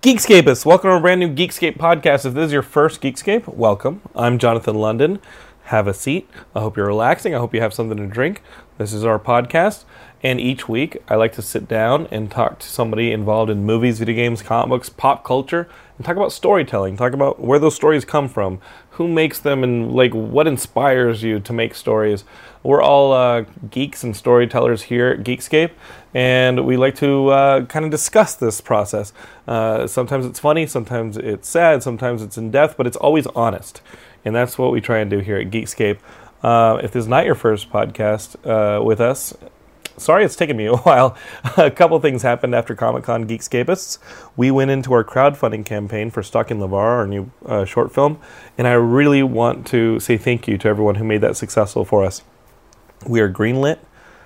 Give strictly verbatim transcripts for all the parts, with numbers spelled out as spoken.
Geekscapists, welcome to a brand new Geekscape podcast. If this is your first Geekscape, welcome. I'm Jonathan London. Have a seat. I hope you're relaxing. I hope you have something to drink. This is our podcast, and each week I like to sit down and talk to somebody involved in movies, video games, comic books, pop culture, and talk about storytelling, talk about where those stories come from, who makes them, and like what inspires you to make stories. We're all uh, geeks and storytellers here at Geekscape, and we like to uh, kind of discuss this process. Uh, sometimes it's funny, sometimes it's sad, sometimes it's in depth, but it's always honest. And that's what we try and do here at Geekscape. Uh, if this is not your first podcast uh, with us, sorry it's taken me a while. A couple things happened after Comic-Con Geekscapists. We went into our crowdfunding campaign for Stalking LeVar, our new uh, short film, and I really want to say thank you to everyone who made that successful for us. We are greenlit.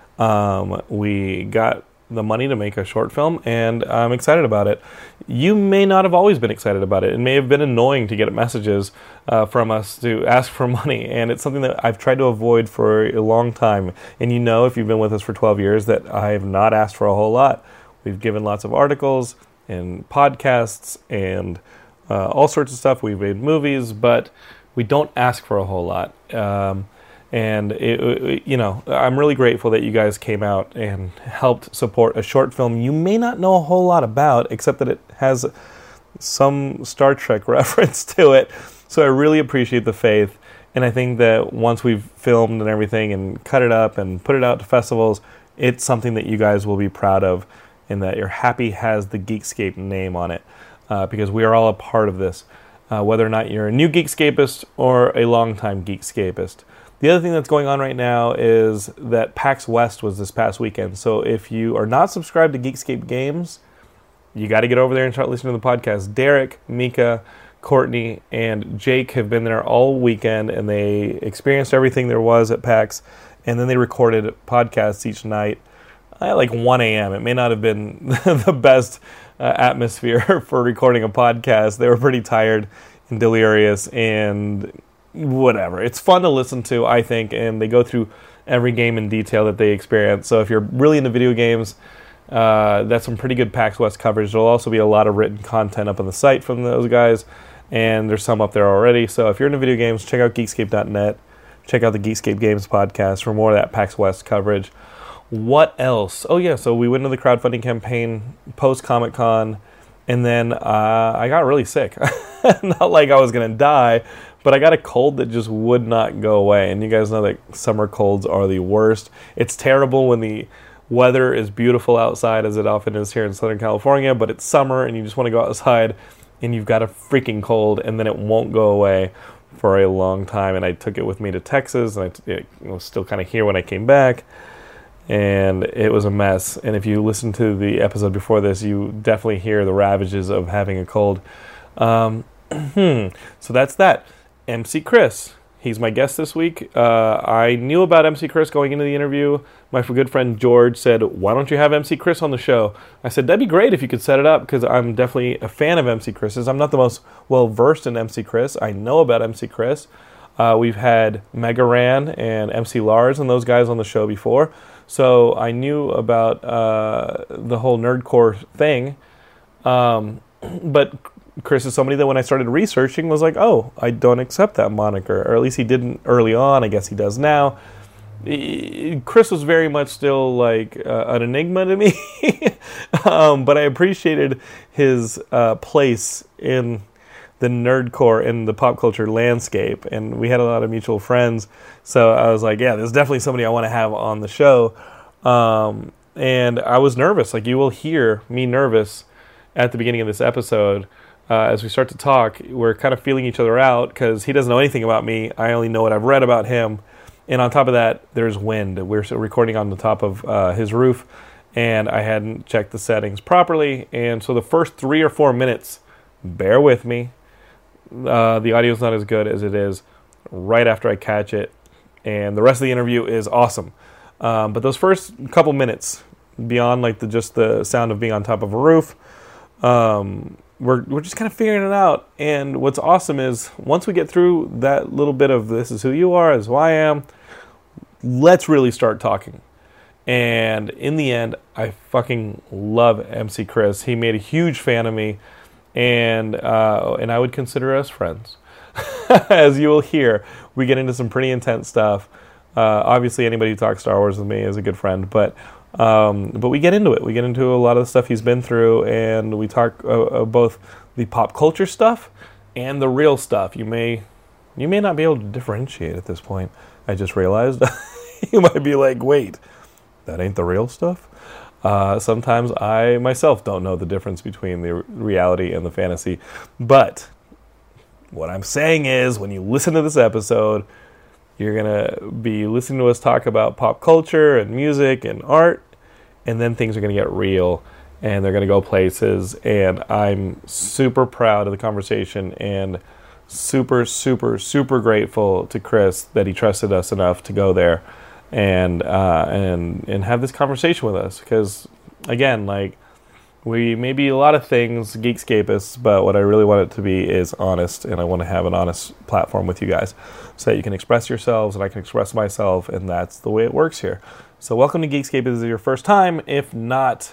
Um, we got the money to make a short film, and I'm excited about it. You may not have always been excited about it. It may have been annoying to get messages uh, from us to ask for money, and it's something that I've tried to avoid for a long time. And you know, if you've been with us for twelve years, that I have not asked for a whole lot. We've given lots of articles and podcasts and uh, all sorts of stuff. We've made movies, but we don't ask for a whole lot. Um, And, it, it, you know, I'm really grateful that you guys came out and helped support a short film you may not know a whole lot about, except that it has some Star Trek reference to it. So I really appreciate the faith. And I think that once we've filmed and everything and cut it up and put it out to festivals, it's something that you guys will be proud of, and that you're happy has the Geekscape name on it, uh, because we are all a part of this, uh, whether or not you're a new Geekscapist or a longtime Geekscapist. The other thing that's going on right now is that PAX West was this past weekend. So if you are not subscribed to Geekscape Games, you got to get over there and start listening to the podcast. Derek, Mika, Courtney, and Jake have been there all weekend, and they experienced everything there was at PAX. And then they recorded podcasts each night at like one a.m. It may not have been the best uh, atmosphere for recording a podcast. They were pretty tired and delirious, and whatever. It's fun to listen to, I think, and they go through every game in detail that they experience. So if you're really into video games, uh, that's some pretty good PAX West coverage. There'll also be a lot of written content up on the site from those guys, and there's some up there already. So if you're into video games, check out geekscape dot net. Check out the Geekscape Games podcast for more of that PAX West coverage. What else? Oh, yeah, so we went into the crowdfunding campaign post-Comic-Con, and then uh, I got really sick. Not like I was going to die, but I got a cold that just would not go away. And you guys know that summer colds are the worst. It's terrible when the weather is beautiful outside, as it often is here in Southern California, but it's summer and you just want to go outside and you've got a freaking cold, and then it won't go away for a long time. And I took it with me to Texas, and I, it was still kind of here when I came back, and it was a mess. And if you listen to the episode before this, you definitely hear the ravages of having a cold. Um, so that's that. M C Chris, he's my guest this week. Uh, I knew about M C Chris going into the interview. My good friend George said, why don't you have M C Chris on the show? I said, that'd be great if you could set it up, because I'm definitely a fan of M C Chris's. I'm not the most well-versed in M C Chris. I know about M C Chris. Uh, we've had Mega Ran and M C Lars and those guys on the show before. So I knew about uh, the whole nerdcore thing. Um, but Chris is somebody that when I started researching was like, oh, I don't accept that moniker. Or at least he didn't early on. I guess he does now. Chris was very much still like uh, an enigma to me. um, but I appreciated his uh, place in the nerdcore, in the pop culture landscape. And we had a lot of mutual friends. So I was like, yeah, there's definitely somebody I want to have on the show. Um, and I was nervous. Like, you will hear me nervous at the beginning of this episode. Uh, as we start to talk, we're kind of feeling each other out because he doesn't know anything about me. I only know what I've read about him. And on top of that, there's wind. We're recording on the top of uh, his roof, and I hadn't checked the settings properly. And so the first three or four minutes, bear with me, uh, the audio's not as good as it is right after I catch it. And the rest of the interview is awesome. Um, but those first couple minutes, beyond like the just the sound of being on top of a roof, um... We're we're just kind of figuring it out. And what's awesome is once we get through that little bit of this is who you are, this is who I am, let's really start talking. And in the end, I fucking love M C Chris. He made a huge fan of me. and uh, and I would consider us friends. As you will hear, we get into some pretty intense stuff. Uh, obviously, anybody who talks Star Wars with me is a good friend, but um, but we get into it. We get into a lot of the stuff he's been through, and we talk uh, uh, both the pop culture stuff and the real stuff. You may you may not be able to differentiate at this point. I just realized. You might be like, wait, that ain't the real stuff? Uh, sometimes I myself don't know the difference between the reality and the fantasy. But what I'm saying is, when you listen to this episode, you're going to be listening to us talk about pop culture and music and art, and then things are going to get real, and they're going to go places. And I'm super proud of the conversation, and super, super, super grateful to Chris that he trusted us enough to go there and uh, and and have this conversation with us. Because, again, like, we may be a lot of things, Geekscapists, but what I really want it to be is honest, and I want to have an honest platform with you guys so that you can express yourselves and I can express myself, and that's the way it works here. So welcome to Geekscape. If this is your first time. If not,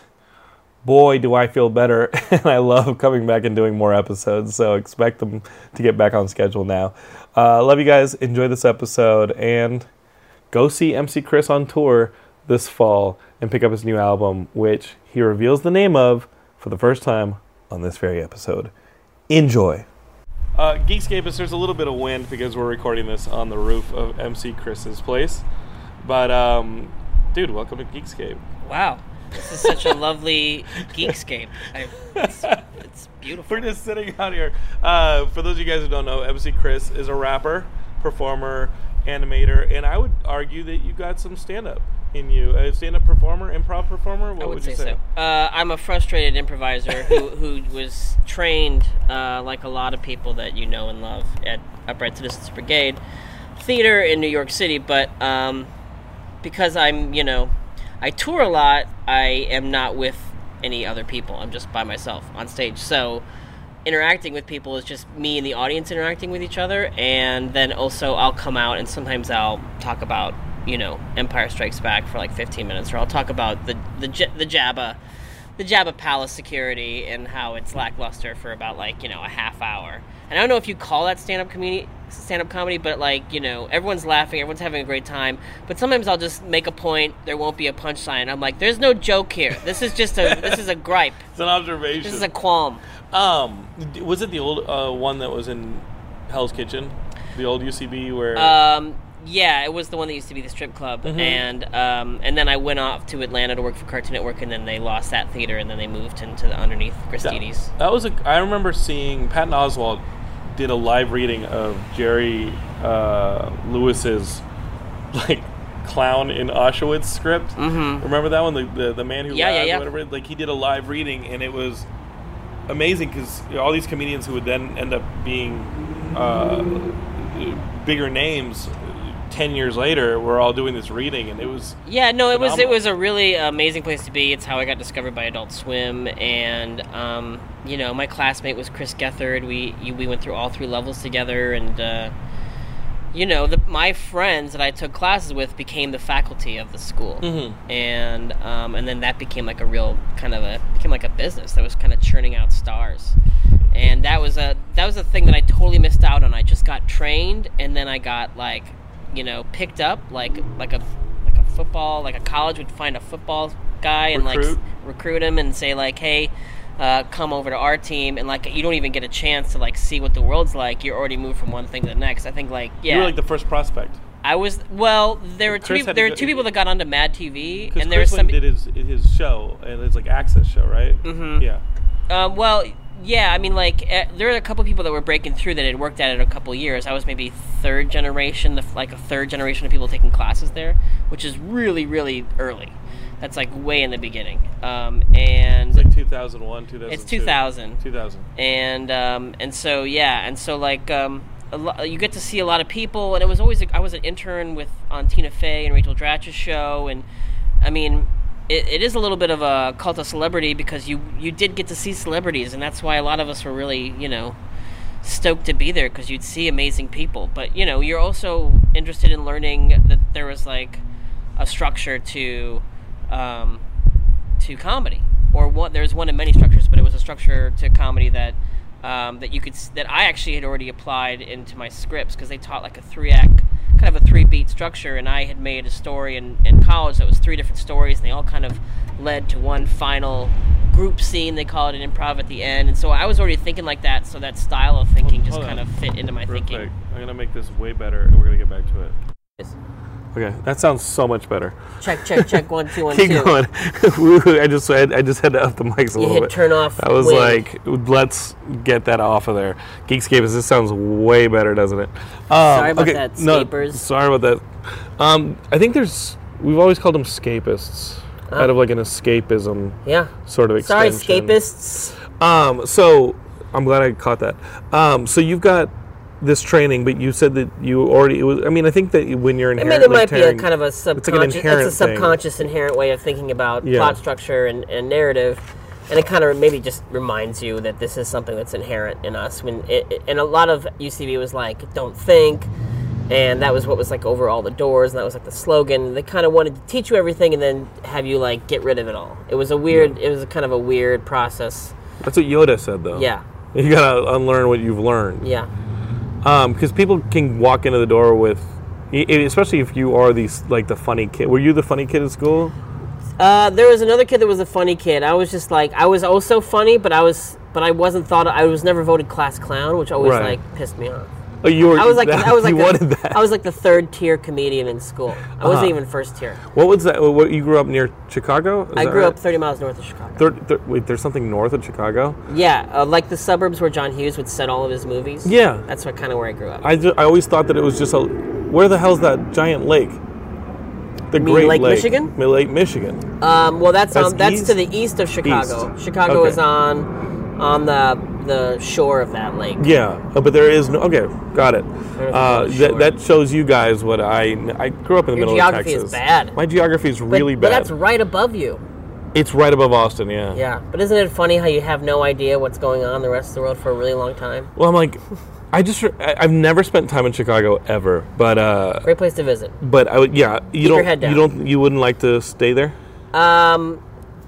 boy, do I feel better, and I love coming back and doing more episodes, so expect them to get back on schedule now. Uh, love you guys. Enjoy this episode, and go see M C Chris on tour this fall and pick up his new album, which he reveals the name of for the first time on this very episode. Enjoy. Uh, Geekscapists, there's a little bit of wind because we're recording this on the roof of M C Chris's place. But, um, dude, welcome to Geekscape. Wow. This is such a lovely Geekscape. I, it's, it's beautiful. We're just sitting out here. Uh, for those of you guys who don't know, M C Chris is a rapper, performer, animator, and I would argue that you got some stand-up in you. A stand-up performer, improv performer? What I would, would say, you say so. Uh, I'm a frustrated improviser who, who was trained, uh, like a lot of people that you know and love, at Upright Citizens Brigade Theater in New York City, but um, because I'm, you know, I tour a lot, I am not with any other people. I'm just by myself on stage. So interacting with people is just me and the audience interacting with each other, and then also I'll come out and sometimes I'll talk about, you know, Empire Strikes Back for like fifteen minutes, or I'll talk about the the the Jabba, the Jabba Palace security and how it's lackluster for about like, you know, a half hour. And I don't know if you call that stand-up comedy, stand-up comedy, but like, you know, everyone's laughing, everyone's having a great time. But sometimes I'll just make a point. There won't be a punchline. I'm like, there's no joke here. This is just a this is a gripe. It's an observation. This is a qualm. Um, was it the old uh, one that was in Hell's Kitchen, the old U C B where? Um, yeah, it was the one that used to be the strip club, mm-hmm. and um, and then I went off to Atlanta to work for Cartoon Network, and then they lost that theater, and then they moved into the underneath Christie's. That, that was a. I remember seeing Patton Oswalt did a live reading of Jerry uh, Lewis's like Clown in Auschwitz script. Mm-hmm. Remember that one? The the, the man who yeah, lied, yeah, yeah. whatever. Like he did a live reading, and it was amazing because you know, all these comedians who would then end up being uh, bigger names ten years later were all doing this reading, and it was yeah no it phenomenal. was it was a really amazing place to be. It's how I got discovered by Adult Swim, and um, you know, my classmate was Chris Gethard. We we went through all three levels together, and uh, you know, the, my friends that I took classes with became the faculty of the school, mm-hmm. and um, and then that became like a real kind of a became like a business that was kind of churning out stars, and that was a that was a thing that I totally missed out on. I just got trained, and then I got like, you know, picked up like like a like a football like a college would find a football guy and recruit. like recruit him and say like, hey, uh, come over to our team, and like you don't even get a chance to like see what the world's like. You're already moved from one thing to the next. I think like yeah, you were like the first prospect. I was well. There were two. Chris People, there were go, two people that got onto Mad T V, and there was Chris some did his his show, and it's like Access show, right? Mm-hmm. Yeah. Um, well, yeah. I mean, like uh, there were a couple people that were breaking through that had worked at it a couple years. I was maybe third generation, the, like a third generation of people taking classes there, which is really, really early. That's like way in the beginning. Um, and it's like two thousand one, two thousand two. It's two thousand. two thousand. And um, and so yeah, and so like um, a lo- you get to see a lot of people, and it was always I was an intern with on Tina Fey and Rachel Dratch's show, and I mean, it, it is a little bit of a cult of celebrity because you you did get to see celebrities, and that's why a lot of us were really, you know, stoked to be there because you'd see amazing people. But you know, you're also interested in learning that there was like a structure to um, to comedy, or one, there's one of many structures, but it was a structure to comedy that um, that you could s- that I actually had already applied into my scripts because they taught like a three act, kind of a three beat structure, and I had made a story in, in college that was three different stories, and they all kind of led to one final group scene. They call it an improv at the end, and so I was already thinking like that. So that style of thinking just Hold kind on. of fit into my Real thinking. quick, I'm gonna make this way better, and we're gonna get back to it. Okay, that sounds so much better. Check, check, check. One, two, one, Keep two. going. Woo, I just I, I just had to up the mics a You little hit bit. turn off. I was wing. like, let's get that off of there. Geekscape, this sounds way better, doesn't it? Um, Sorry about okay, that, no, scapers. sorry about that. Um, I think there's, we've always called them scapists, Oh. out of like an escapism yeah. sort of Sorry, extension. escapists. Um, so, I'm glad I caught that. Um, so you've got this training, but you said that you already, it was, I mean, I think that when you're I mean, inherently it might be a tearing- kind of a like an subconscious. inherent It's a subconscious, inherent way of thinking about Yeah. plot structure and, and narrative, and it kind of maybe just reminds you that this is something that's inherent in us. When it, it- and a lot of U C B was like, "Don't think," and that was what was like over all the doors, and that was like the slogan. They kind of wanted to teach you everything and then have you like get rid of it all. It was a weird. It was a kind of a weird process. That's what Yoda said, though. Yeah, You gotta unlearn what you've learned. yeah. Because people can walk into the door with, e- e- especially if you are these like the funny kid. Were you the funny kid at school? Uh, there was another kid that was a funny kid. I was just like, I was also funny, but I was, but I wasn't thought. I was never voted class clown, which always Right. like pissed me off. Oh, you were. I was like, I was like, you the, wanted that. I was like the third tier comedian in school. I wasn't Uh-huh. even first tier. What was that? What, you grew up near Chicago? Is I that grew right? up thirty miles north of Chicago. Thir- thir- wait, there's something north of Chicago? Yeah, uh, like the suburbs where John Hughes would set all of his movies. Yeah. That's what kind of where I grew up. I, ju- I always thought that it was just a. Where the hell's that giant lake? The mean Great Lake Michigan? Mi- Lake Michigan. Um, well, that's That's on, that's east? to the east of Chicago. East. Chicago Okay. is on on the the shore of that lake. Yeah, uh, but there is no. Okay, got it. There's Uh, no that, shore. that shows you guys what I. I grew up in the Your middle geography of is Texas. bad. My geography is But- really but bad. that's right above you. It's right above Austin. Yeah. Yeah, but isn't it funny how you have no idea what's going on in the rest of the world for a really long time? Well, I'm like, I just. I, I've never spent time in Chicago ever, but uh, Great place to visit. but I would. Yeah, you Keep don't. your head down. You don't. You wouldn't like to stay there. Um,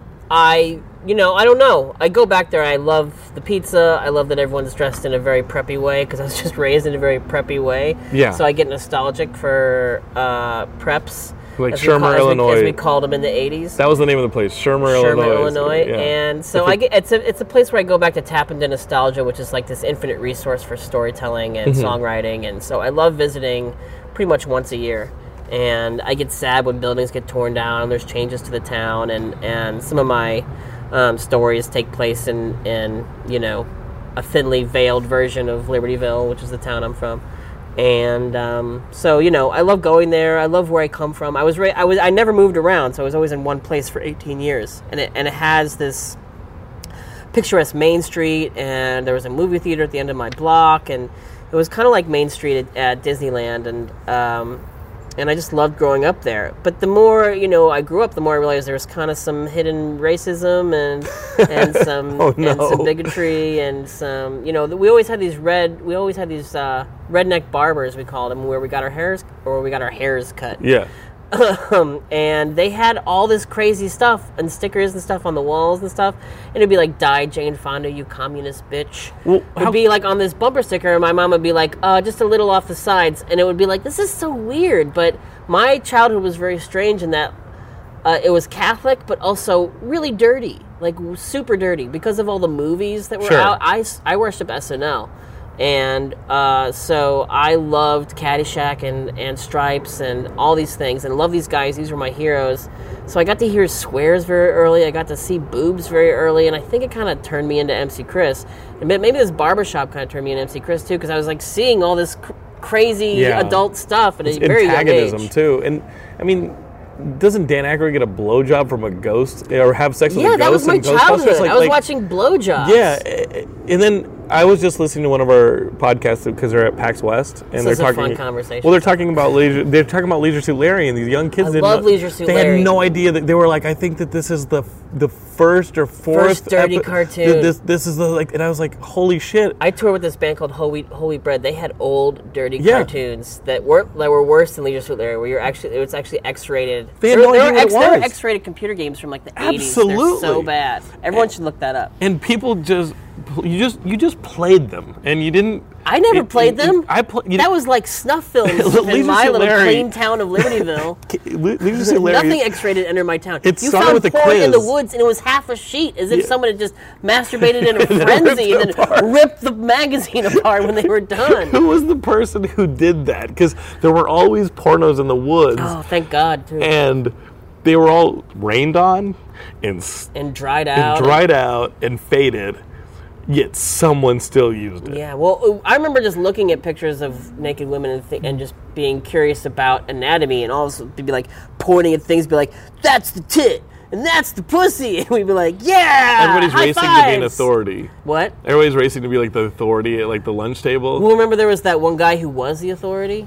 I, you know, I don't know. I go back there. I love the pizza. I love that everyone's dressed in a very preppy way because I was just raised in a very preppy way. Yeah. So I get nostalgic for uh, preps. Like as we Shermer, call- as we- Illinois. as we called them in the eighties. That was the name of the place, Shermer, Sherman, Illinois. Illinois, Yeah. and so If I it- get it's a it's a place where I go back to tap into nostalgia, which is like this infinite resource for storytelling and Mm-hmm. songwriting, and so I love visiting pretty much once a year. And I get sad when buildings get torn down. There's changes to the town, and and some of my um, stories take place in in you know a thinly veiled version of Libertyville, which is the town I'm from. And um, so, you know, I love going there. I love where I come from. I was, ra- I was, I never moved around, so I was always in one place for eighteen years. And it, and it has this picturesque Main Street, and there was a movie theater at the end of my block, and it was kind of like Main Street at, at Disneyland, and um, and I just loved growing up there. But the more, you know, I grew up, the more I realized there was kind of some hidden racism and and some Oh, no. and some bigotry and some, you know, we always had these red, we always had these uh, redneck barbers, we called them, where we got our hairs or we got our hairs cut. Yeah. Um, and they had all this crazy stuff and stickers and stuff on the walls and stuff. And it'd be like, "Die Jane Fonda, you communist bitch." Well, how- It'd be like on this bumper sticker, and my mom would be like, uh, just a little off the sides. And it would be like, this is so weird. But my childhood was very strange in that uh, it was Catholic, but also really dirty, like super dirty because of all the movies that were Sure. out. I, I worship S N L. And uh, so I loved Caddyshack and, and Stripes and all these things, and love these guys. These were my heroes. So I got to hear swears very early. I got to see boobs very early, and I think it kind of turned me into M C Chris. And ma- maybe this barbershop kind of turned me into M C Chris too, because I was like seeing all this cr- crazy Yeah. adult stuff at a It's very young antagonism age. too, and I mean, doesn't Dan Aykroyd get a blowjob from a ghost or have sex with Yeah, a that was ghost my in Ghostbusters? childhood. Like- I was like- watching blowjobs. Yeah, eh, and then I was just listening to one of our podcasts because they're at PAX West, and This they're is a talking. fun conversation. Well, they're talking about leisure. They're talking about Leisure Suit Larry, and these young kids I didn't love know, Leisure Suit they Larry. had no idea that they were like. I think that this is the the first or fourth First dirty epi- cartoon. This this is the like, and I was like, holy shit! I toured with this band called Whole Wheat, Whole Wheat Bread. They had old, dirty Yeah. cartoons that weren't that were worse than Leisure Suit Larry, where you're actually it was actually X-rated. They had There- no there idea were what it X- there were was. X-rated computer games from like the eighties. Absolutely. They're so bad. Everyone should look that up. And people just you just you just played them, and you didn't. I never it- played it- them. I pl- you That was like snuff films Leisure in my Suit little Larry. clean town of Libertyville. Le- Leisure Suit Larry. Nothing X-rated entered my town. It you started found with a porn in the quiz. woods, and it was half a sheet, as if Yeah. someone had just masturbated in a ripped frenzy it and then apart. ripped the magazine apart when they were done. Who was the person who did that? Because there were always pornos in the woods, Oh, thank God, too. and they were all rained on and, s- And dried and out. dried out and faded. Yet someone still used it. Yeah, well, I remember just looking at pictures of naked women and, th- and just being curious about anatomy, and all of a sudden, they'd be like pointing at things, be like, "That's the tit, and that's the pussy," and we'd be like, "Yeah!" Everybody's high racing to be an fives!" authority. What? Everybody's racing to be like the authority at like the lunch table. Well, remember there was that one guy who was the authority.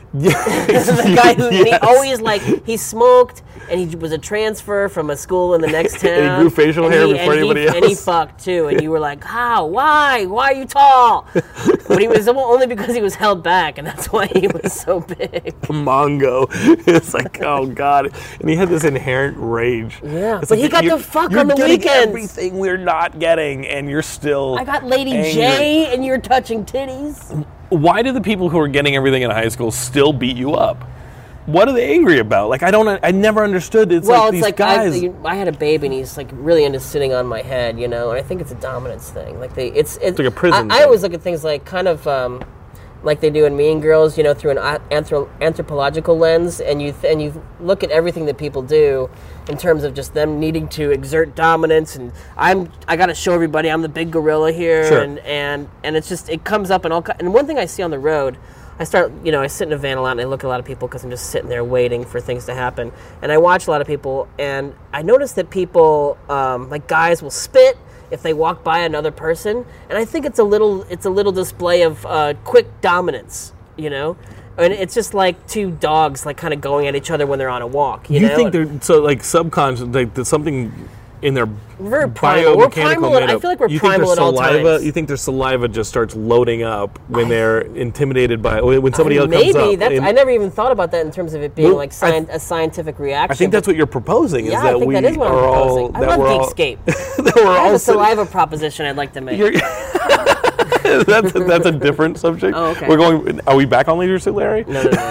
Yes. the guy who and he Yes. always like he smoked and he was a transfer from a school in the next town. And he grew facial and hair he- before and anybody he, And he else. fucked too, and you were like, "How? Why? Why are you tall?" But he was only because he was held back, and that's why he was so big. Mongo. It's like, oh god, and he had this inherent rage. Yeah, It's but he got you're- to fuck you're on the getting weekends. Everything we're not getting, and you're still. I got Lady angry. J, and you're touching titties. Why do the people who are getting everything in high school still beat you up? What are they angry about? Like I don't. I never understood. It's Well, like it's these like guys. I, I had a baby, and he's like really into sitting on my head, you know. And I think it's a dominance thing. Like they, it's it's like a prison I, I thing. always look at things like kind of um, like they do in Mean Girls, you know, through an anthro- anthropological lens, and you th- and you look at everything that people do in terms of just them needing to exert dominance, and I'm I got to show everybody I'm the big gorilla here, Sure. and and and it's just it comes up in all. ki- And one thing I see on the road. I start, you know, I sit in a van a lot and I look at a lot of people because I'm just sitting there waiting for things to happen. And I watch a lot of people, and I notice that people, um, like guys, will spit if they walk by another person, and I think it's a little, it's a little display of uh, quick dominance, you know. And it's just like two dogs, like kind of going at each other when they're on a walk. You, you know? think they're so like subconscious? Like there's something in their We're primal. We're biomechanical primal at- I makeup. feel like we're you think primal their at all saliva, times. You think their saliva just starts loading up when they're intimidated by when somebody else Maybe comes up? that's. And I never even thought about that in terms of it being Well, like I- scien- a scientific reaction. I think that's what you're proposing. Is Yeah, that I think we that is what I'm are all proposing. I that love we're all, Geekscape. that we're I have all a sit- saliva proposition I'd like to make. You're, that's a, that's a different subject. Oh, okay. We're going. Are we back on Leisure Suit Larry? No, no, no,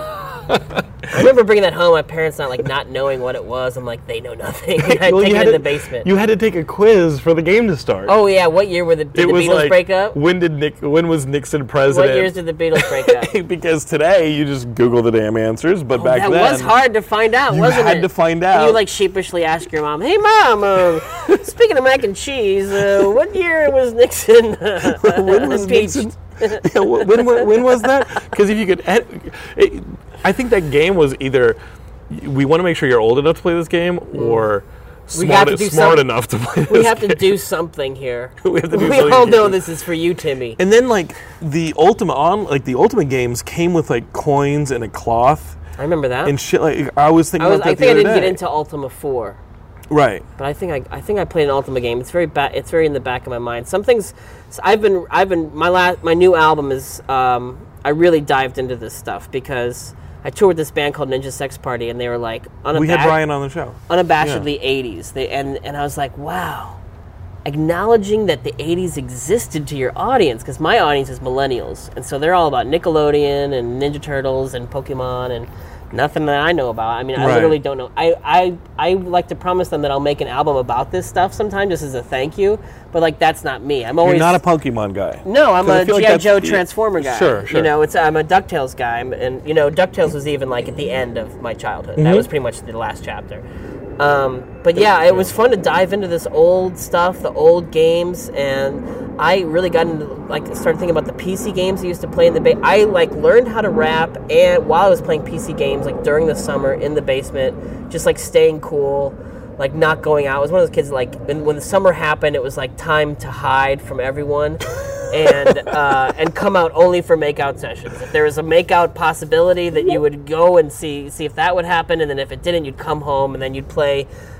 no. I remember bringing that home. My parents not like not knowing what it was. I'm like, they know nothing. I Well, take you it had in to- the basement. You had to take a quiz for the game to start. Oh yeah, what year were the, did it the was Beatles like break up? when did Nick? When was Nixon What president? years did the Beatles break up? Because today you just Google the damn answers, but back that then was hard to find out, you wasn't had it? to find And out. you like sheepishly ask your mom, "Hey mom, uh, speaking of mac and cheese, uh, what year was Nixon uh, when was impeached?" Nixon? Yeah, wh- when, when, when was that? Because if you could, ed- it, I think that game was either we want to make sure you're old enough to play this game, or We have smart, to do smart some- enough to play this We have game. to do something here. We have to do We something all here. know this is for you, Timmy. And then like the ultimate on like the ultimate games came with like coins and a cloth I remember that. and shit. Like I was thinking I was. about that I the think I other didn't day. get into Ultima four. Right. But I think I, I think I played an Ultima game. It's very ba- It's very in the back of my mind. Some things so I've been I've been my last my new album is um, I really dived into this stuff because I toured with this band called Ninja Sex Party, and they were like unabashed, We had Brian on the show. unabashedly eighties. They and and I was like, wow, acknowledging that the eighties existed to your audience, because my audience is millennials, and so they're all about Nickelodeon and Ninja Turtles and Pokemon and nothing that I know about. I mean, I Right. literally don't know. I, I I like to promise them that I'll make an album about this stuff sometime, just as a thank you. But like, that's not me. I'm always You're not a Pokemon guy. no. I'm 'Cause I a feel like G I. that's Joe the- Transformer guy. Sure, sure. You know, it's I'm a DuckTales guy, I'm- and you know, DuckTales was even like at the end of my childhood. Mm-hmm. That was pretty much the last chapter. Um, but yeah, it was fun to dive into this old stuff, the old games, and I really got into like started thinking about the P C games I used to play in the ba- I like learned how to rap, and while I was playing P C games, like during the summer in the basement, just like staying cool, like not going out. I was one of those kids that, like when, when the summer happened, it was like time to hide from everyone. and uh, and come out only for makeout sessions. If there was a makeout possibility, that you would go and see see if that would happen, and then if it didn't, you'd come home and then you'd play,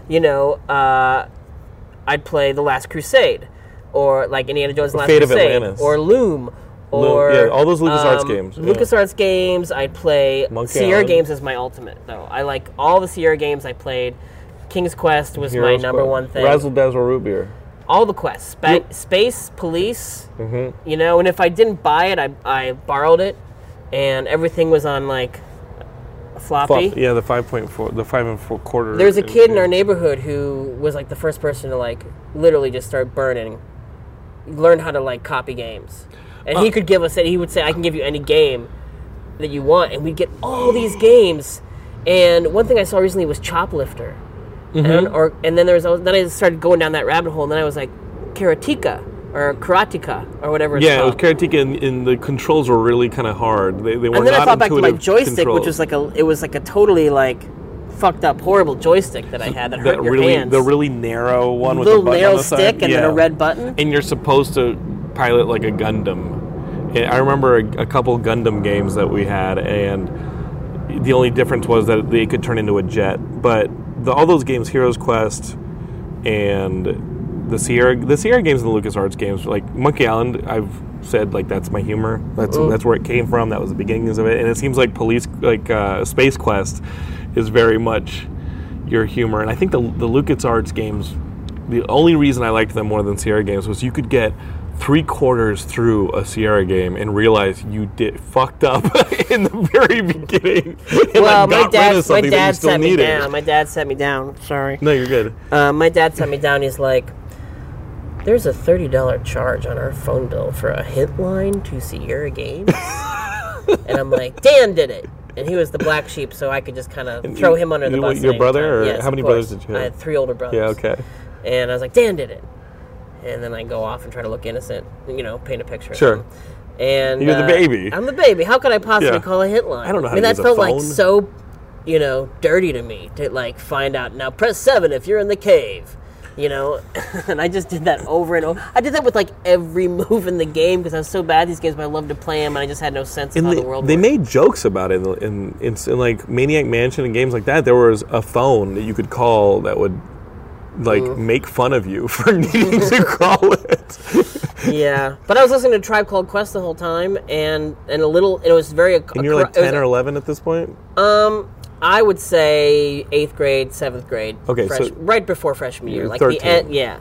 you know, uh, I'd play The Last Crusade, or like Indiana Jones' and the Last Fate of Crusade, Atlantis. or Loom, or yeah, all those LucasArts um, games. Yeah. LucasArts games. I'd play Monkey Sierra Island. games is my ultimate though. I like all the Sierra games I played. King's Quest was Heroes my number Quest. one thing. Razzle Dazzle Root Beer. All the quests, Spa- Yep. space, police, Mm-hmm. you know. And if I didn't buy it, I I borrowed it, and everything was on like a floppy. Yeah, the five point four, the five and four quarter. There's a kid in our neighborhood who was like the first person to like literally just start burning, learn how to like copy games, and Uh. he could give us it. He would say, "I can give you any game that you want," and we'd get all these games. And one thing I saw recently was Choplifter, Mm-hmm. and, or and then there was then I started going down that rabbit hole, and then I was like, Karateka or Karateka or whatever. It's Yeah, it was called. Karateka, and, and the controls were really kind of hard. They, they were And then not I thought back to my intuitive joystick, controls. which was like a it was like a totally like fucked up, horrible joystick that I had that hurt that your really, hands. the really narrow one with little the button narrow on the stick side. and yeah. then a red button. And you're supposed to pilot like a Gundam. And I remember a, a couple Gundam games that we had, and the only difference was that they could turn into a jet. But the, all those games, Heroes Quest, and the Sierra, the Sierra games and the LucasArts games, like Monkey Island, I've said like that's my humor. That's Mm. that's where it came from. That was the beginnings of it. And it seems like Police, like uh, Space Quest, is very much your humor. And I think the the LucasArts games, the only reason I liked them more than Sierra games was you could get three quarters through a Sierra game and realize you did fucked up in the very beginning. And Well, like, my got rid dad, of my something that you dad still set me needed. down. My dad set me down. Sorry. No, you're good. Uh, my dad set me down. He's like, "There's a thirty dollar charge on our phone bill for a hint line to Sierra Games," and I'm like, "Dan did it." And he was the black sheep, so I could just kind of And throw you- him under the you- bus. your at any brother, time. or Yes, how of many course. brothers did you I have? had three older brothers. Yeah, okay. And I was like, "Dan did it." And then I go off and try to look innocent, you know, paint a picture. of Sure. him. And You're the uh, baby. I'm the baby. How could I possibly Yeah. call a hit line? I don't know how I mean, to that use a felt like phone. so, you know, dirty to me to like find out. Now press seven if you're in the cave. You know, and I just did that over and over. I did that with like every move in the game because I was so bad at these games, but I loved to play them, and I just had no sense of And how they, the world they worked. made jokes about it in, in, in, in like Maniac Mansion and games like that. There was a phone that you could call that would like Mm. make fun of you for needing to call it. Yeah, but I was listening to Tribe Called Quest the whole time, and and a little. It was very. And you're like ten or eleven at this point? Um, I would say eighth grade, seventh grade. Okay, fresh, so right before freshman year, you're like thirteen. the end. Yeah,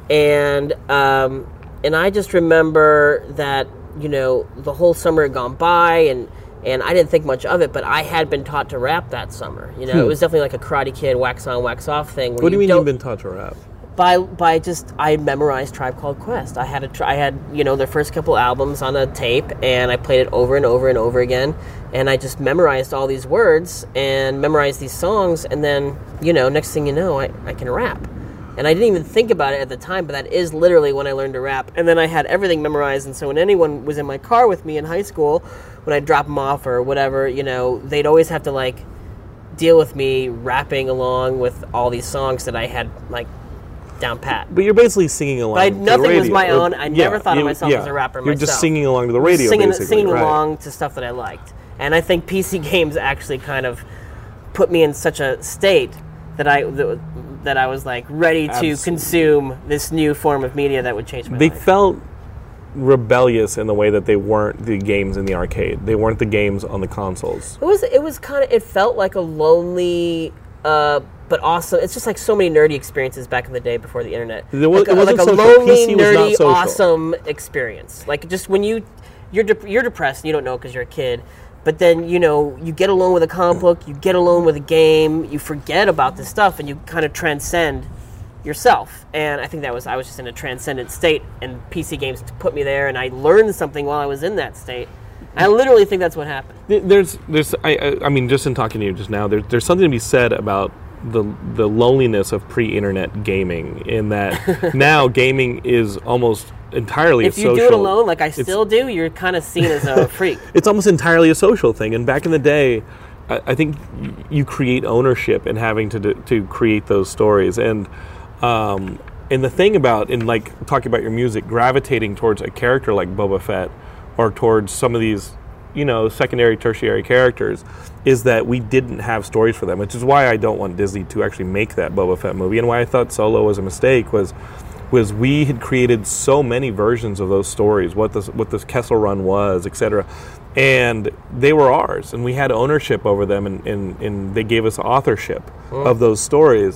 and um, and I just remember that you know the whole summer had gone by, and and I didn't think much of it, but I had been taught to rap that summer. You know, it was definitely like a Karate Kid, wax on, wax off thing. Where Hmm. What do you mean don't- you've been taught to rap? by by just I memorized Tribe Called Quest. I had a tr- I had you know their first couple albums on a tape, and I played it over and over and over again, and I just memorized all these words and memorized these songs, and then you know next thing you know I, I can rap, and I didn't even think about it at the time, but that is literally when I learned to rap, and then I had everything memorized, and so when anyone was in my car with me in high school, when I drop them off or whatever, you know they'd always have to like deal with me rapping along with all these songs that I had like down pat. But you're basically singing along But I- to the nothing was radio. my Or- own. I never thought of you- myself as a rapper You're just myself. singing along to the radio, singing, basically. singing right. along to stuff that I liked. And I think P C games actually kind of put me in such a state that I that, that I was like ready to Absolutely. consume this new form of media that would change my They life. felt rebellious in the way that they weren't the games in the arcade. They weren't the games on the consoles. It was it was kind of it felt like a lonely uh, but also it's just like so many nerdy experiences back in the day before the internet. It wa- like, it a, wasn't like a social. lonely, P C was not nerdy, social. awesome experience. Like just when you you're de- you're depressed and you don't know because you're a kid, but then you know you get alone with a comic book, you get alone with a game, you forget about this stuff and you kind of transcend yourself. And I think that was I was just in a transcendent state, and P C games put me there, and I learned something while I was in that state. I literally think that's what happened. There's, there's, I, I, I mean, just in talking to you just now, there's, there's something to be said about the the loneliness of pre-internet gaming. In that now gaming is almost entirely If a you social. do it alone, like I it's- still do, you're kind of seen as a freak. It's almost entirely a social thing. And back in the day, I, I think y- you create ownership in having to do, to create those stories. And um, and the thing about in like talking about your music, gravitating towards a character like Boba Fett, or towards some of these you know, secondary, tertiary characters, is that we didn't have stories for them, which is why I don't want Disney to actually make that Boba Fett movie, and why I thought Solo was a mistake was was we had created so many versions of those stories, what this what this Kessel Run was, et cetera, and they were ours, and we had ownership over them, and, and, and they gave us authorship mm. of those stories,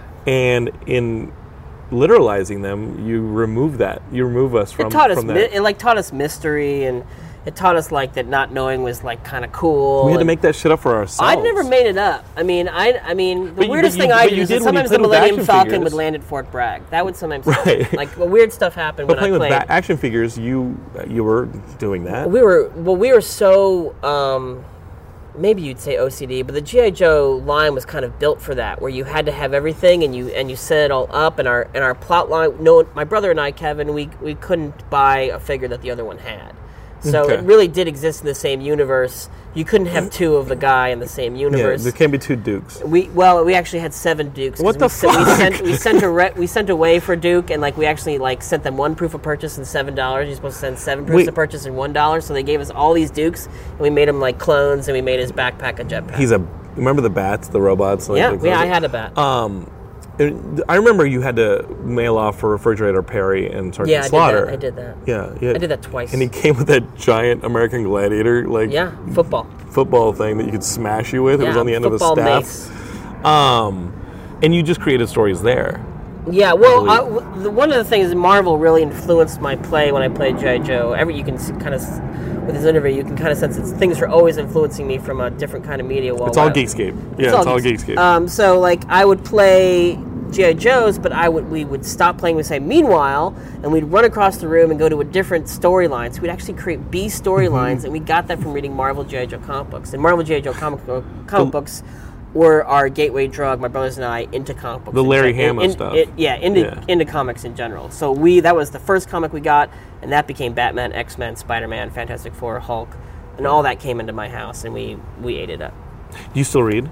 and in literalizing them, you remove that. You remove us from, it taught us from that. Mi- it like taught us mystery, and it taught us like that not knowing was like kind of cool. We had to make that shit up for ourselves. I never made it up. I mean, I I mean, the But you- weirdest but thing you- I but did you is did that when you sometimes the played with Millennium action Falcon figures. would land at Fort Bragg. That would sometimes Right. happen. Like well, weird stuff happened But when playing I with played. ba- action figures, you you were doing that. We were well. We were so um, maybe you'd say O C D, but the G I. Joe line was kind of built for that, where you had to have everything and you and you set it all up. And our and our plot line. No, my brother and I, Kevin, we we couldn't buy a figure that the other one had. So Okay. it really did exist in the same universe. You couldn't have two of the guy in the same Yeah, universe. there can't be two Dukes. We well, we actually had seven Dukes. 'cause What the we sent, We fuck? sent we sent a re- we sent away for Duke, and like we actually like sent them one proof of purchase and seven dollars. You're supposed to send seven proofs Wait. of purchase and one dollar. So they gave us all these Dukes, and we made them like clones, and we made his backpack a jetpack. He's a. Remember the bats, the robots? Like, yeah, like yeah. those- I had a bat. Um, it- I remember you had to mail off for Refrigerator Perry and Sergeant yeah, I did Slaughter. that. I did that. Yeah, yeah. I did that twice. And he came with that giant American Gladiator, like yeah, football. football thing that you could smash you with. It was Yeah, on the end of the football staff. mace. Um, and you just created stories there. Yeah, well, I I, w- the, one of the things is Marvel really influenced my play when I played G I. Joe. Every you can kind of with this interview, you can kind of sense it's, things are always influencing me from a different kind of media. While It's all while- Geekscape. Yeah, it's, all Geekscape. Um, so like I would play G I. Joes, but I would we would stop playing. We'd say meanwhile, and we'd run across the room and go to a different storyline. So we'd actually create B storylines, Mm-hmm. and we got that from reading Marvel G I. Joe comic books. And Marvel G I. Joe comic comic books were our gateway drug, my brothers and I, into comic books. The in Larry gen- Hama in- stuff. it- yeah, into Yeah. into comics in general. So we that was the first comic we got, and that became Batman, X-Men, Spider-Man, Fantastic Four, Hulk, and all that came into my house, and we we ate it up. Do you still read?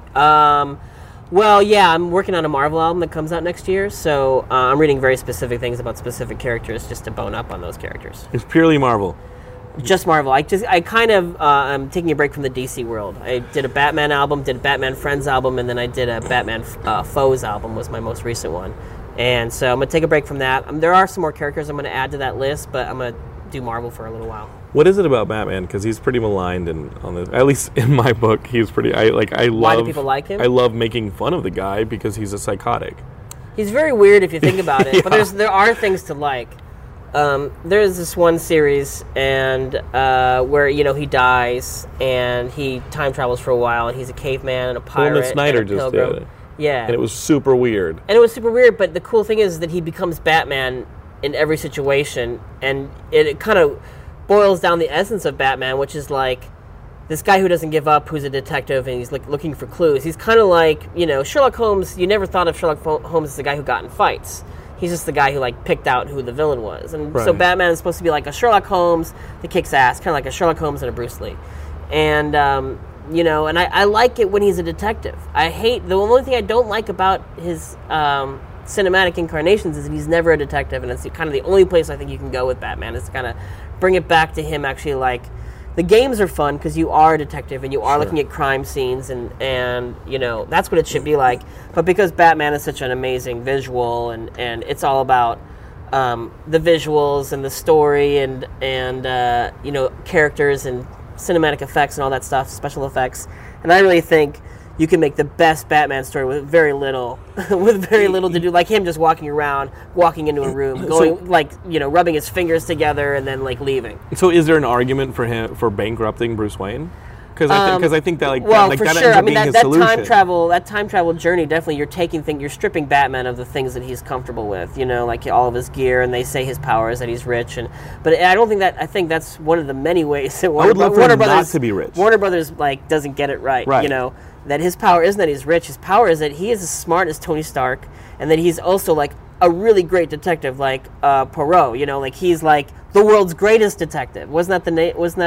Um, well, yeah, I'm working on a Marvel album that comes out next year, so uh, I'm reading very specific things about specific characters just to bone up on those characters. It's purely Marvel. Just Marvel. I just I kind of uh, I'm taking a break from the D C world. I did a Batman album, did a Batman Friends album, and then I did a Batman uh, Foes album was my most recent one. And so I'm gonna take a break from that. Um, there are some more characters I'm gonna add to that list, but I'm gonna do Marvel for a little while. What is it about Batman? Because he's pretty maligned, and on the at least in my book, he's pretty. I like. I love. Why do people like him? I love making fun of the guy because he's a psychotic. He's very weird if you think about it, Yeah. but there's there are things to like. Um, there's this one series, and uh, where you know he dies, and he time travels for a while, and he's a caveman and a pirate. Pullman Snyder and a just pilgrim. did it, Yeah, and it was super weird. and it was super weird. But the cool thing is that he becomes Batman in every situation, and it, it kind of boils down the essence of Batman, which is like this guy who doesn't give up, who's a detective, and he's like looking for clues. He's kind of like, you know, Sherlock Holmes. You never thought of Sherlock Holmes as the guy who got in fights. He's just the guy who like picked out who the villain was. And so Right. Batman is supposed to be like a Sherlock Holmes that kicks ass, kind of like a Sherlock Holmes and a Bruce Lee. And um, you know, and I, I like it when he's a detective. I hate the only thing I don't like about his um, cinematic incarnations is that he's never a detective, and it's kind of the only place I think you can go with Batman is to kind of bring it back to him actually like. The games are fun because you are a detective and you are Sure. looking at crime scenes and, and, you know, that's what it should be like. But because Batman is such an amazing visual and, and it's all about um, the visuals and the story and, and uh, you know, characters and cinematic effects and all that stuff, special effects. And I really think you can make the best Batman story with very little, with very little to do. Like him just walking around, walking into a room, going, So- like, you know, rubbing his fingers together and then, like, leaving. So, is there an argument for him for bankrupting Bruce Wayne? Because I, Um, th- I think that like well, that, like, for that sure. ends I up mean, being that, his that solution. time travel, that time travel journey, definitely, you're taking thing, you're stripping Batman of the things that he's comfortable with. You know, like all of his gear, and they say his power is that he's rich. And but I don't think that. I think that's one of the many ways that Warner, would love for Warner him not Brothers to be rich. Warner Brothers like doesn't get it right. Right. You know that his power isn't that he's rich. His power is that he is as smart as Tony Stark, and that he's also like a really great detective, like uh, Poirot. You know, like he's like the world's greatest detective. Wasn't that the name? Wasn't that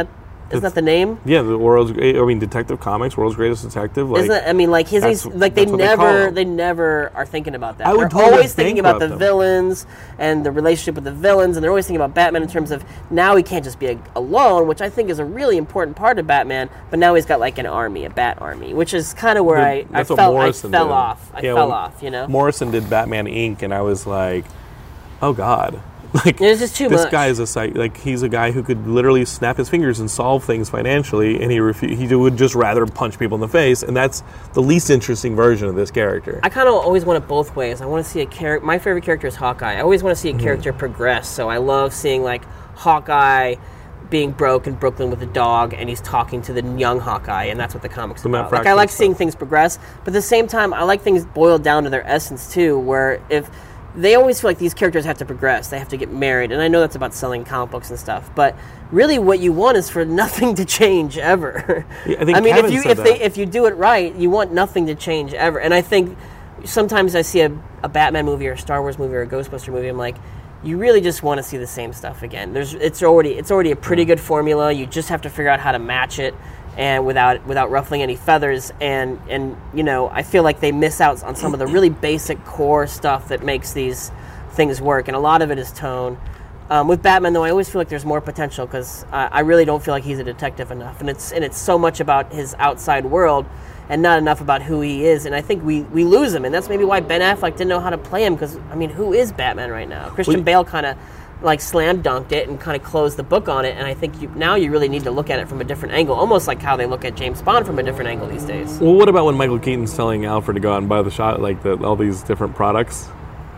Isn't that the name? Yeah, the world's. I mean, Detective Comics, world's greatest detective. Like, Isn't that, I mean, like his, that's- like they that's what they call never, them. they never are thinking about that. I would they're totally always thinking about the bankrupt them. villains and the relationship with the villains, and they're always thinking about Batman in terms of now he can't just be a, alone, which I think is a really important part of Batman. But now he's got like an army, a Bat army, which is kind of where I, I That's what felt, I Morrison fell did. off. I Yeah, fell well, off, you know. Morrison did Batman Incorporated, and I was like, oh God. Like, It's just too this much. guy is a psych. Like, he's a guy who could literally snap his fingers and solve things financially, and he refu- he would just rather punch people in the face, and that's the least interesting version of this character. I kind of always want it both ways. I want to see a character. My favorite character is Hawkeye. I always want to see a Mm-hmm. character progress. So I love seeing like Hawkeye being broke in Brooklyn with a dog, and he's talking to the young Hawkeye, and that's what the comics The are Matt about. Like I Fraction like stuff. seeing things progress, but at the same time, I like things boiled down to their essence too. Where if they always feel like these characters have to progress, they have to get married, and I know that's about selling comic books and stuff, but really, what you want is for nothing to change ever. Yeah, I think mean, Kevin if you said if they that. if you do it right, you want nothing to change ever. And I think sometimes I see a, a Batman movie or a Star Wars movie or a Ghostbuster movie, I'm like, you really just want to see the same stuff again. There's it's already it's already a pretty good formula. You just have to figure out how to match it and without without ruffling any feathers. And and you know, I feel like they miss out on some of the really basic core stuff that makes these things work. And a lot of it is tone. Um, with Batman, though, I always feel like there's more potential because uh, I really don't feel like he's a detective enough, and it's and it's so much about his outside world and not enough about who he is. And I think we, we lose him, and that's maybe why Ben Affleck didn't know how to play him. Because I mean, who is Batman right now? Christian Well, Bale kind of like slam dunked it and kind of closed the book on it. And I think you, now you really need to look at it from a different angle, almost like how they look at James Bond from a different angle these days. Well, what about when Michael Keaton's telling Alfred to go out and buy the shot, like the, all these different products?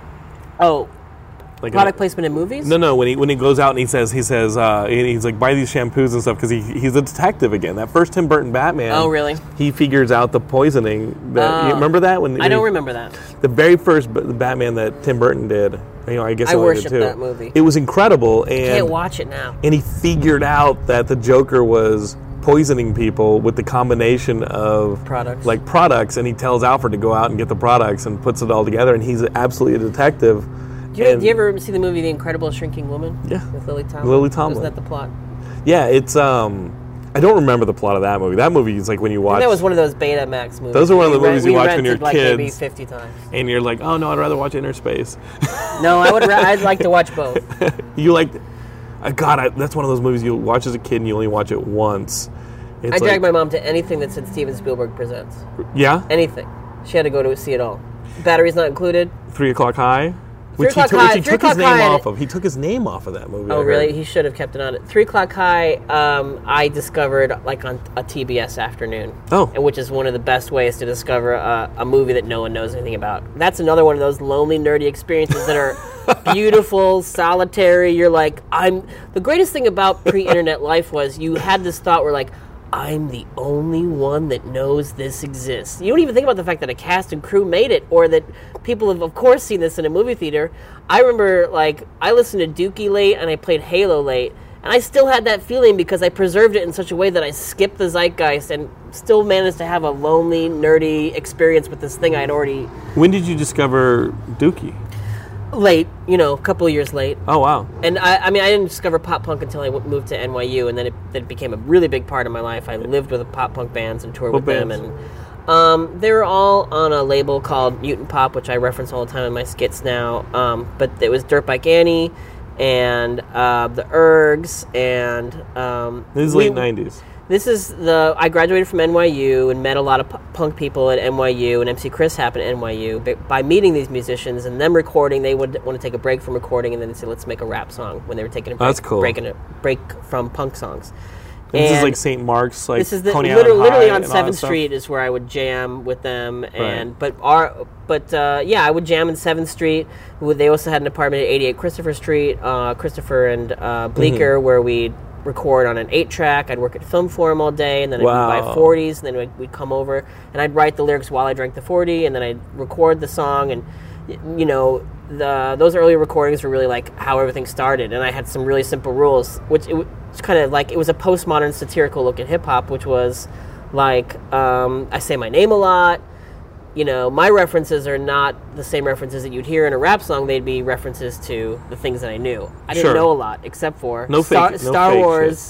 Oh. Like Product a- placement in movies? No, no. When he when he goes out and he says he says uh, and he's like buy these shampoos and stuff because he he's a detective again. That first Tim Burton Batman. Oh, really? He figures out the poisoning. That, you Oh. remember that when I don't when he- remember that. the very first B- Batman that Tim Burton did. You know, I guess I I only did worship too. that movie. It was incredible, and Can't watch it now. and he figured out that the Joker was poisoning people with the combination of Products. like products, and he tells Alfred to go out and get the products and puts it all together, and he's absolutely a detective. Do you, And- do you ever see the movie The Incredible Shrinking Woman? Yeah. With Lily Tomlin? Lily Tomlin. Wasn't that the plot? Yeah, it's um, I don't remember the plot of that movie. That movie is like when you I watch, think that was one of those Betamax movies. Those are one of the We movies rent- you we watch when you're rented, like maybe kids. fifty times. and you're like, oh no, I'd rather watch Inner Space. No, I would. Ra- I'd like to watch both. You like, uh, God, I, that's one of those movies you watch as a kid and you only watch it once. It's I like, dragged my mom to anything that said Steven Spielberg presents. yeah, Anything. She had to go to see it all. Batteries not included. Three O'clock High, which he, O'Clock took- High- which he Three took his O'Clock name High- off of. He took his name off of that movie. I Oh, heard. really? He should have kept it on it. Three O'Clock High, um, I discovered like on a T B S afternoon. Oh. And which is one of the best ways to discover a, a movie that no one knows anything about. That's another one of those lonely, nerdy experiences that are beautiful, solitary. You're like, I'm. The greatest thing about pre-internet life was you had this thought where like, I'm the only one that knows this exists. You don't even think about the fact that a cast and crew made it, or that people have, of course, seen this in a movie theater. I remember, like, I listened to Dookie late, and I played Halo late, and I still had that feeling because I preserved it in such a way that I skipped the zeitgeist and still managed to have a lonely, nerdy experience with this thing I had already When did you discover Dookie? late, you know, a couple of years late. Oh wow. And I, I mean, I didn't discover pop punk until I w- moved to N Y U, and then it, then it became a really big part of my life. I lived with pop punk bands and toured What with them, bands? and um, they were all on a label called Mutant Pop, which I reference all the time in my skits now. Um, but it was Dirtbike Annie and uh, the Ergs, and um, This is we- late nineties. This is the I graduated from N Y U and met a lot of p- punk people at N Y U, and M C Chris happened at N Y U. But by meeting these musicians and them recording, they would want to take a break from recording, and then they said, "Let's make a rap song." When they were taking a break, That's cool. breaking a break from punk songs. This is And like Saint Mark's, like this is the, Coney literally, Island literally High on and all Seventh that stuff? Street is where I would jam with them, and but our but uh, yeah, I would jam in Seventh Street. They also had an apartment at eighty-eight Christopher Street, uh, Christopher and uh, Bleecker, Mm-hmm. where we'd record on an eight track. I'd work at Film Forum all day, and then I'd Wow. buy forties, and then we'd, we'd come over and I'd write the lyrics while I drank the forty, and then I'd record the song. And y- you know, the those early recordings were really like how everything started, and I had some really simple rules, which it was kind of like it was a postmodern satirical look at hip hop, which was like um, I say my name a lot. You know, my references are not the same references that you'd hear in a rap song. They'd be references to the things that I knew. I didn't Sure. know a lot, except for No Star, fake- no Star fake Wars,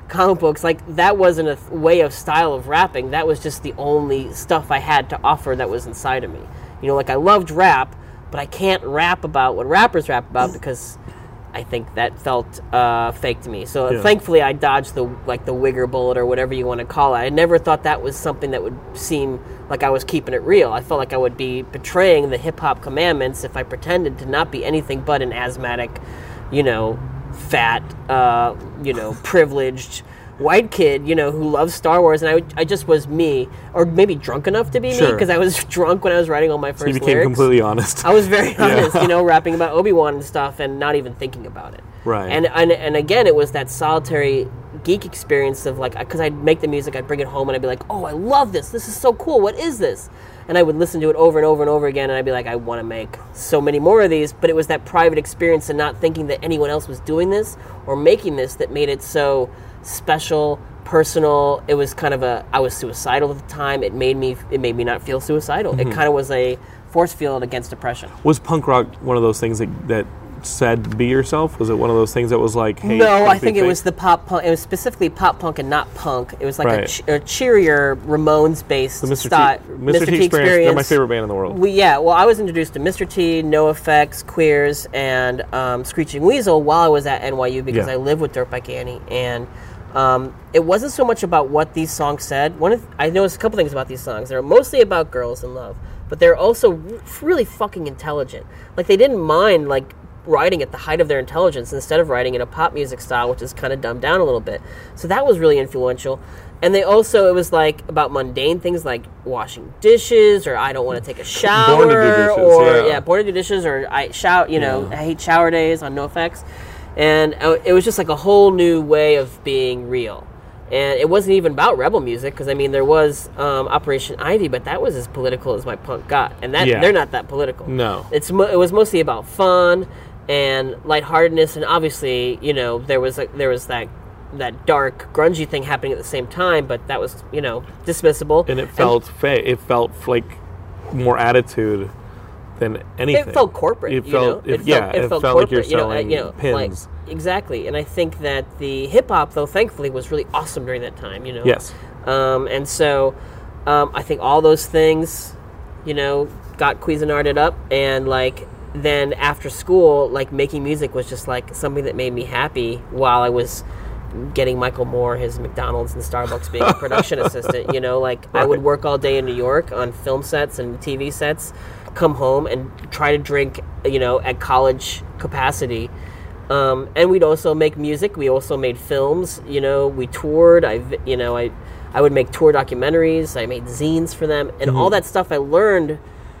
comic books, like that wasn't a th- way of style of rapping. That was just the only stuff I had to offer that was inside of me. You know, like I loved rap, but I can't rap about what rappers rap about because I think that felt uh, fake to me. So Yeah. thankfully, I dodged the like the wigger bullet or whatever you want to call it. I never thought that was something that would seem like I was keeping it real. I felt like I would be betraying the hip hop commandments if I pretended to not be anything but an asthmatic, you know, fat, uh, you know, privileged white kid, you know, who loves Star Wars, and I, I just was me, or maybe drunk enough to be me, Sure. because I was drunk when I was writing all my first So you became lyrics. completely honest. I was very Yeah. honest, you know, rapping about Obi-Wan and stuff, and not even thinking about it. Right. And and and again, it was that solitary geek experience of like, because I'd make the music, I'd bring it home, and I'd be like, oh, I love this. This is so cool. What is this? And I would listen to it over and over and over again, and I'd be like, I want to make so many more of these. But it was that private experience and not thinking that anyone else was doing this or making this that made it so special, personal. It was kind of a, I was suicidal at the time. It made me, it made me not feel suicidal. Mm-hmm. It kind of was a force field against depression. Was punk rock one of those things that, that said be yourself? Was it one of those things that was like, hey, No, don't I be think it fake? was the pop punk. It was specifically pop punk and not punk. It was like Right. a, ch- a cheerier Ramones-based the Mister style. T, Mister T, experience. They're my favorite band in the world. We, yeah, well, I was introduced to Mister T, NoFX, Queers, and um, Screeching Weasel while I was at N Y U because Yeah. I lived with Dirtbike Annie, and um, it wasn't so much about what these songs said. One, of, I noticed a couple things about these songs. They're mostly about girls and love, but they're also really fucking intelligent. Like they didn't mind like writing at the height of their intelligence instead of writing in a pop music style, which is kind of dumbed down a little bit. So that was really influential. And they also, it was like about mundane things like washing dishes, or I don't want to take a shower, Born to do dishes, or yeah. yeah, born to do dishes, or I shout, you know, Yeah. I hate shower days on NoFX. And uh, it was just like a whole new way of being real. And it wasn't even about rebel music, because I mean there was um, Operation Ivy, but that was as political as my punk got, and that Yeah. they're not that political. No. It's mo- it was mostly about fun and lightheartedness, and obviously, you know, there was a, there was that that dark, grungy thing happening at the same time, but that was, you know, dismissible. And it felt fa- it felt like more attitude than anything. It felt corporate. It you felt, know? it, yeah, it felt, like you're corporate, you know, uh, selling you know, pins. Like, exactly, and I think that the hip hop, though, thankfully, was really awesome during that time. You know. Yes. Um, and so, um, I think all those things, you know, got Cuisinarted up, and like then after school, like making music was just like something that made me happy while I was getting Michael Moore his McDonald's and Starbucks being a production assistant. You know, like I would Right. work all day in New York on film sets and T V sets, come home and try to drink, you know, at college capacity. Um, and we'd also make music. We also made films. You know, we toured. I, you know, I, I would make tour documentaries. I made zines for them, and Mm-hmm. all that stuff I learned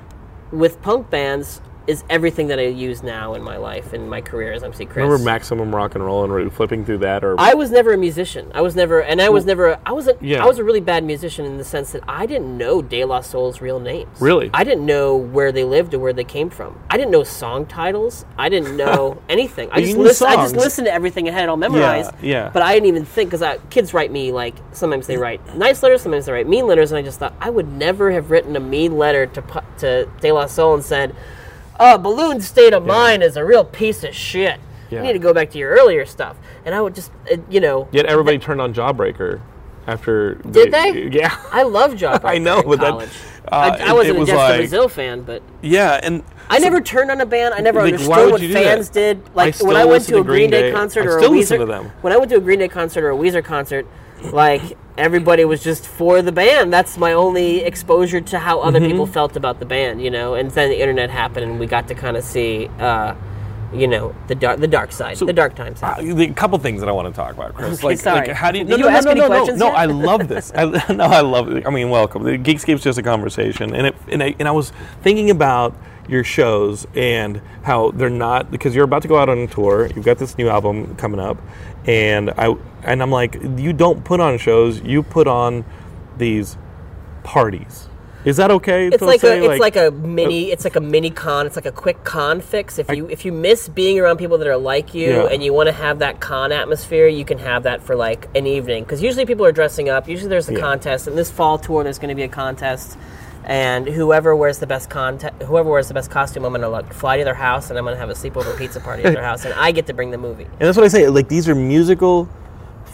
with punk bands is everything that I use now in my life and my career as M C Chris. Remember Maximum Rock and Roll and re- flipping through that, or I was never a musician. I was never, and I was never. I was a. Yeah. I was a really bad musician in the sense that I didn't know De La Soul's real names. Really? I didn't know where they lived or where they came from. I didn't know song titles. I didn't know anything. I But you just knew listened. I just songs. listened to everything and had it all memorized. yeah. But I didn't even think, because kids write me like sometimes they write nice letters, sometimes they write mean letters, and I just thought I would never have written a mean letter to pu- to De La Soul and said, "Oh, Balloon State of Mind is a real piece of shit. Yeah. You need to go back to your earlier stuff." And I would just, uh, you know, Yet everybody turned on Jawbreaker after. Did they? Yeah. I love Jawbreaker. I know, in but that- college. uh, I, I it- wasn't it a was Jets like- the Brazil fan, but Yeah, and I never turned on a band. I never Like, why understood would what you do fans that? did. I Like still when I went listen to a to Green Green Day Day. concert I or a still listen Weezer. to them. When I went to a Green Day concert or a Weezer concert, like everybody was just for the band. That's my only exposure to how other Mm-hmm. people felt about the band, you know. And then the internet happened, and we got to kind of see, uh, you know, the dark, the dark side, the dark times. Uh, the couple things that I want to talk about, Chris. Okay, like, sorry. like, how do you? Did No, you no, no, ask no, any no, no, questions no. yet? I love this. I, no, I love it. I mean, welcome. The Geekscape's just a conversation, and it, and I, and I was thinking about your shows and how they're not, because you're about to go out on a tour. You've got this new album coming up, and I and I'm like, you don't put on shows. You put on these parties. Is that okay? It's to like say? a, it's like a mini, it's like a mini con. It's like a quick con fix. If you if you miss being around people that are like you, Yeah. and you want to have that con atmosphere, you can have that for like an evening. Because usually people are dressing up. Usually there's a Yeah. contest. And this fall tour, there's going to be a contest. And whoever wears the best content, whoever wears the best costume, I'm gonna like fly to their house, and I'm gonna have a sleepover pizza party at their house, and I get to bring the movie. And that's what I say. Like, these are musical,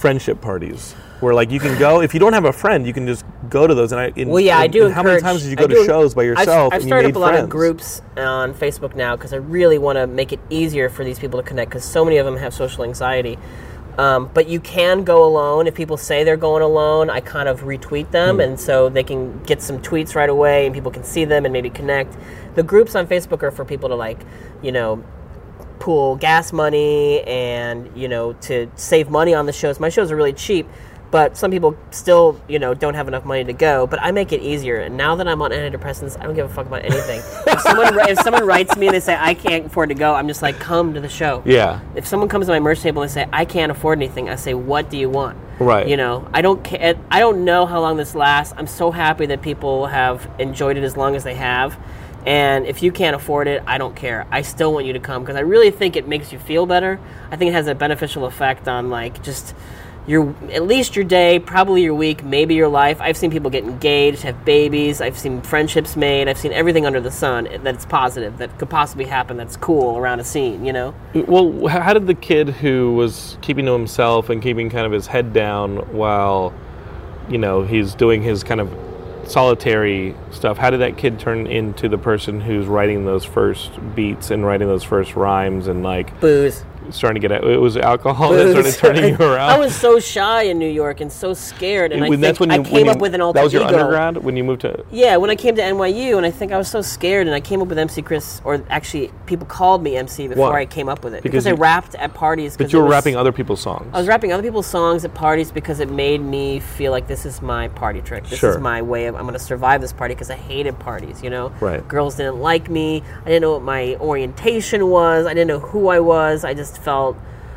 friendship parties where like you can go if you don't have a friend, you can just go to those. And I in, well, yeah, in, I do. How many times did you go to shows by yourself? I've, I've and started you made up a lot friends? of groups on Facebook now because I really want to make it easier for these people to connect because so many of them have social anxiety. Um, but you can go alone. If people say they're going alone, I kind of retweet them, mm. and so they can get some tweets right away, and people can see them and maybe connect. The groups on Facebook are for people to, like, you know, pool gas money and, you know, to save money on the shows. My shows are really cheap, but some people still, you know, don't have enough money to go. But I make it easier. And now that I'm on antidepressants, I don't give a fuck about anything. if someone if someone writes me and they say, I can't afford to go, I'm just like, come to the show. Yeah. If someone comes to my merch table and they say, I can't afford anything, I say, what do you want? Right. You know, I don't ca- I don't know how long this lasts. I'm so happy that people have enjoyed it as long as they have. And if you can't afford it, I don't care. I still want you to come because I really think it makes you feel better. I think it has a beneficial effect on, like, just your at least your day, probably your week, maybe your life. I've seen people get engaged, have babies. I've seen friendships made. I've seen everything under the sun that's positive, that could possibly happen, that's cool around a scene, you know? Well, how did the kid who was keeping to himself and keeping kind of his head down while, you know, he's doing his kind of solitary stuff, how did that kid turn into the person who's writing those first beats and writing those first rhymes and, like, booze? Starting to get it was alcohol that started turning you around. I was so shy in New York and so scared, and it, I think that's when you, I came when you, up with an alter That was your ego. undergrad when you moved to. Yeah, when I came to N Y U, and I think I was so scared, and I came up with M C Chris, or actually people called me M C before Why? I came up with it Because because you, I rapped at parties. But you were was, rapping other people's songs. I was rapping other people's songs at parties because it made me feel like this is my party trick. This sure. is my way of I'm going to survive this party because I hated parties. You know, right? Girls didn't like me. I didn't know what my orientation was. I didn't know who I was. I just felt.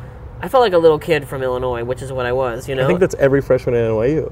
I felt like a little kid from Illinois, which is what I was, you know? I think that's every freshman at N Y U.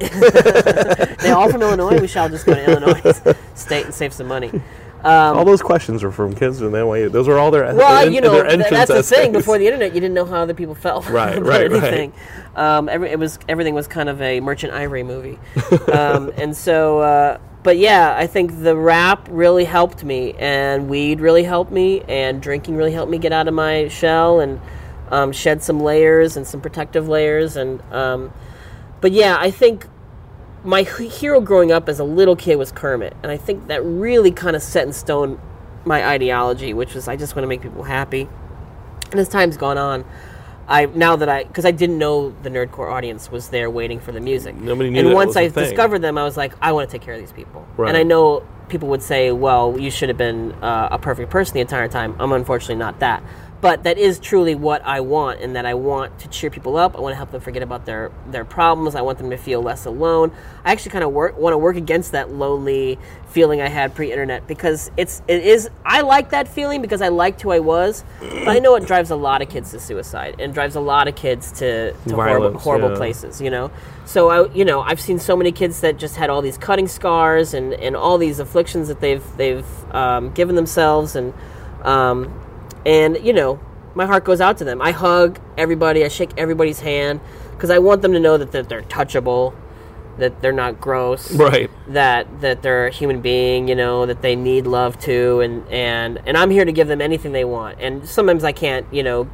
They're all from Illinois. We shall just go to Illinois State and save some money. Um, all those questions were from kids in N Y U. Those were all their well, in, you know, their entrance that's the essays. thing. Before the internet, you didn't know how other people felt right, about right, anything. Right. Um, every, it was everything was kind of a Merchant Ivory movie, um, and so. Uh, But yeah, I think the rap really helped me, and weed really helped me, and drinking really helped me get out of my shell and um, shed some layers and some protective layers. And um, but yeah, I think my hero growing up as a little kid was Kermit, and I think that really kind of set in stone my ideology, which was I just want to make people happy. And as time's gone on, I now that I because I didn't know the nerdcore audience was there waiting for the music. Nobody knew and that once was a I thing. discovered them, I was like, I want to take care of these people. Right. And I know people would say, well, you should have been uh, a perfect person the entire time. I'm unfortunately not that. But that is truly what I want, in that I want to cheer people up. I want to help them forget about their, their problems. I want them to feel less alone. I actually kind of work, want to work against that lonely feeling I had pre-internet, because it's it is I like that feeling because I liked who I was, but I know it drives a lot of kids to suicide and drives a lot of kids to, to Violence, horrible horrible yeah. places, you know. So I you know I've seen so many kids that just had all these cutting scars and, and all these afflictions that they've they've um, given themselves, and um, and you know my heart goes out to them. I hug everybody, I shake everybody's hand because I want them to know that, that they're touchable, that they're not gross, right? That that they're a human being, you know, that they need love too, and, and, and I'm here to give them anything they want. And sometimes I can't, you know,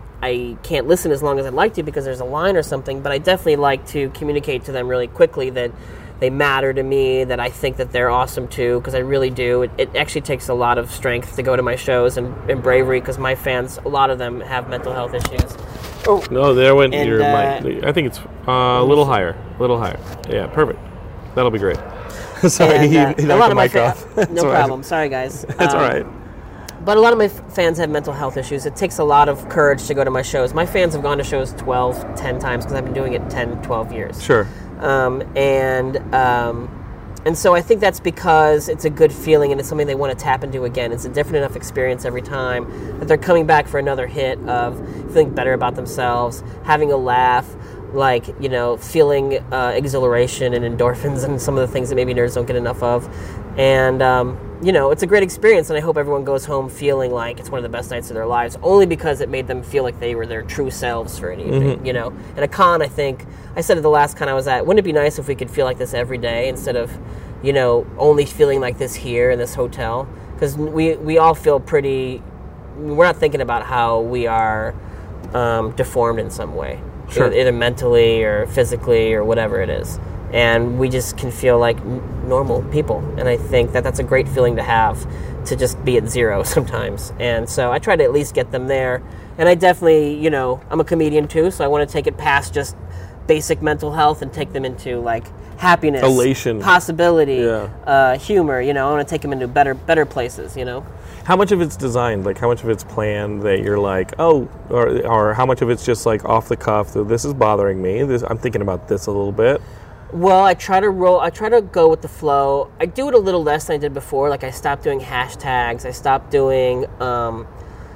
I can't listen as long as I'd like to because there's a line or something, but I definitely like to communicate to them really quickly that they matter to me, that I think that they're awesome too, because I really do. It, it actually takes a lot of strength to go to my shows and, and bravery, because my fans, a lot of them have mental health issues. Oh no, there went and, your uh, mic. I think it's uh, a little higher, a little higher. Yeah, perfect. That'll be great. Sorry, and, he, uh, he a knocked lot the of my mic fa- off. no problem. Sorry, guys. That's um, all right. But a lot of my f- fans have mental health issues. It takes a lot of courage to go to my shows. My fans have gone to shows twelve, ten times because I've been doing it ten, twelve years. Sure. Um, and um, and so I think that's because it's a good feeling and it's something they want to tap into again. It's a different enough experience every time that they're coming back for another hit of feeling better about themselves, having a laugh, like, you know, feeling uh, exhilaration and endorphins and some of the things that maybe nerds don't get enough of. And, um, you know, it's a great experience, and I hope everyone goes home feeling like it's one of the best nights of their lives, only because it made them feel like they were their true selves for an evening, mm-hmm. you know. And a con, I think, I said at the last con I was at, wouldn't it be nice if we could feel like this every day instead of, you know, only feeling like this here in this hotel? Because we, we all feel pretty, we're not thinking about how we are um, deformed in some way. Sure. either mentally or physically or whatever it is. And we just can feel like n- normal people. And I think that that's a great feeling to have, to just be at zero sometimes. And so I try to at least get them there. And I definitely, you know, I'm a comedian too, so I want to take it past just basic mental health and take them into like happiness, elation, possibility, yeah. uh, humor. You know, I want to take them into better, better places. You know. How much of it's designed? Like, how much of it's planned that you're like, oh, or or how much of it's just like off the cuff? This is bothering me. This, I'm thinking about this a little bit. Well, I try to roll. I try to go with the flow. I do it a little less than I did before. Like I stopped doing hashtags. I stopped doing. Um,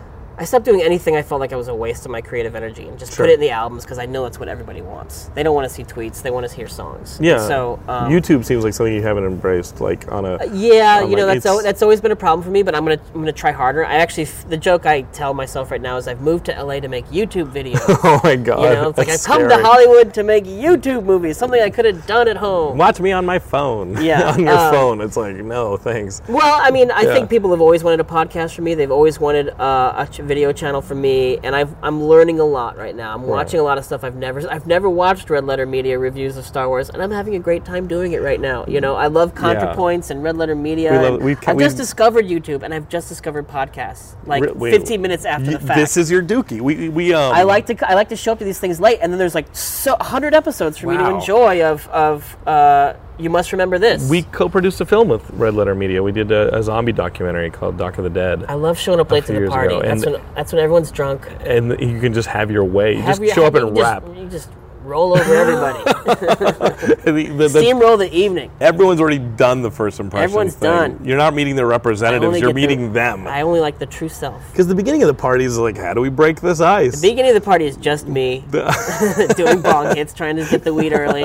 I stopped doing anything I felt like I was a waste of my creative energy, and just Sure. put it in the albums because I know that's what everybody wants. They don't want to see tweets; they want to hear songs. Yeah. So um, YouTube seems like something you haven't embraced, like on a. Yeah, on you know like, that's it's- al- that's always been a problem for me, but I'm gonna I'm gonna try harder. I actually f- the joke I tell myself right now is I've moved to L A to make YouTube videos. Oh my god! You know, it's like I've that's come scary. to Hollywood to make YouTube movies, something I could have done at home. Watch me on my phone. Yeah, on your uh, phone. It's like no, thanks. Well, I mean, I Yeah. think people have always wanted a podcast from me. They've always wanted uh, a ch- video channel from me, and I've, I'm learning a lot right now. I'm watching a lot of stuff I've never I've never watched Red Letter Media reviews of Star Wars, and I'm having a great time doing it right now. You know, I love ContraPoints and Red Letter Media. We love- and we- I've we- just discovered YouTube, and I've just discovered podcasts like Re- wait, fifteen minutes after You- the fact. This is your dookie. We we um. I like to I like to show up to these things late, and then there's like so one hundred episodes for me to Wow. enjoy of of uh, You Must Remember This. We co-produced a film with Red Letter Media. We did a, a zombie documentary called Dock of the Dead. I love showing up late to few the years party. ago, That's and- when that's when everyone's drunk. And you can just have your way. You Have just your- show up have- and you rap. Just, you just roll over everybody. The- the- the- Steamroll the evening. everyone's already done the first impression. Everyone's thing. done. You're not meeting their I representatives. only You're get the- meeting them. I only like the true self. Because the beginning of the party is like, how do we break this ice? The beginning of the party is just me doing bong hits, trying to get the weed early.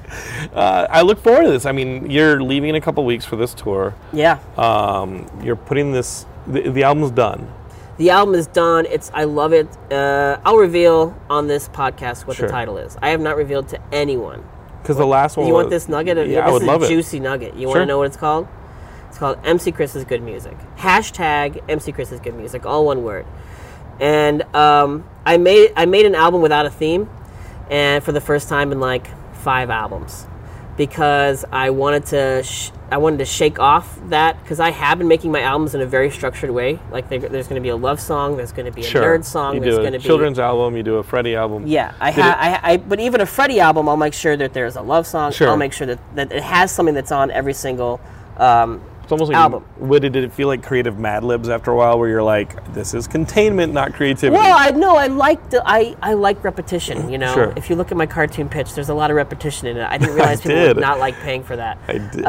Uh, I look forward to this. I mean, you're leaving in a couple weeks for this tour. Yeah. Um, you're putting this. The, the album's done. The album is done. It's I love it. Uh, I'll reveal on this podcast what Sure. the title is. I have not revealed to anyone. Because the last one. You want was- this nugget? Yeah, this I would is love a it. juicy nugget. You want Sure. to know what it's called? It's called M C Chris's Good Music. Hashtag M C Chris's Good Music. All one word. And um, I made I made an album without a theme, and for the first time in like five albums, because I wanted to sh- I wanted to shake off that, because I have been making my albums in a very structured way. Like there, there's going to be a love song, there's going to be a Sure. nerd song, You there's do going a to be children's album. You do a Freddie album. yeah, I, Did ha- I, I, but even a Freddie album, I'll make sure that there's a love song. Sure. I'll make sure that, that it has something that's on every single um, It's almost like album. What did it feel like? Creative Mad Libs after a while, where you're like, this is containment, not creativity. Well, I know I like the I, I like repetition. You know, Sure. if you look at my cartoon pitch, there's a lot of repetition in it. I didn't realize people did. would not like paying for that. I did.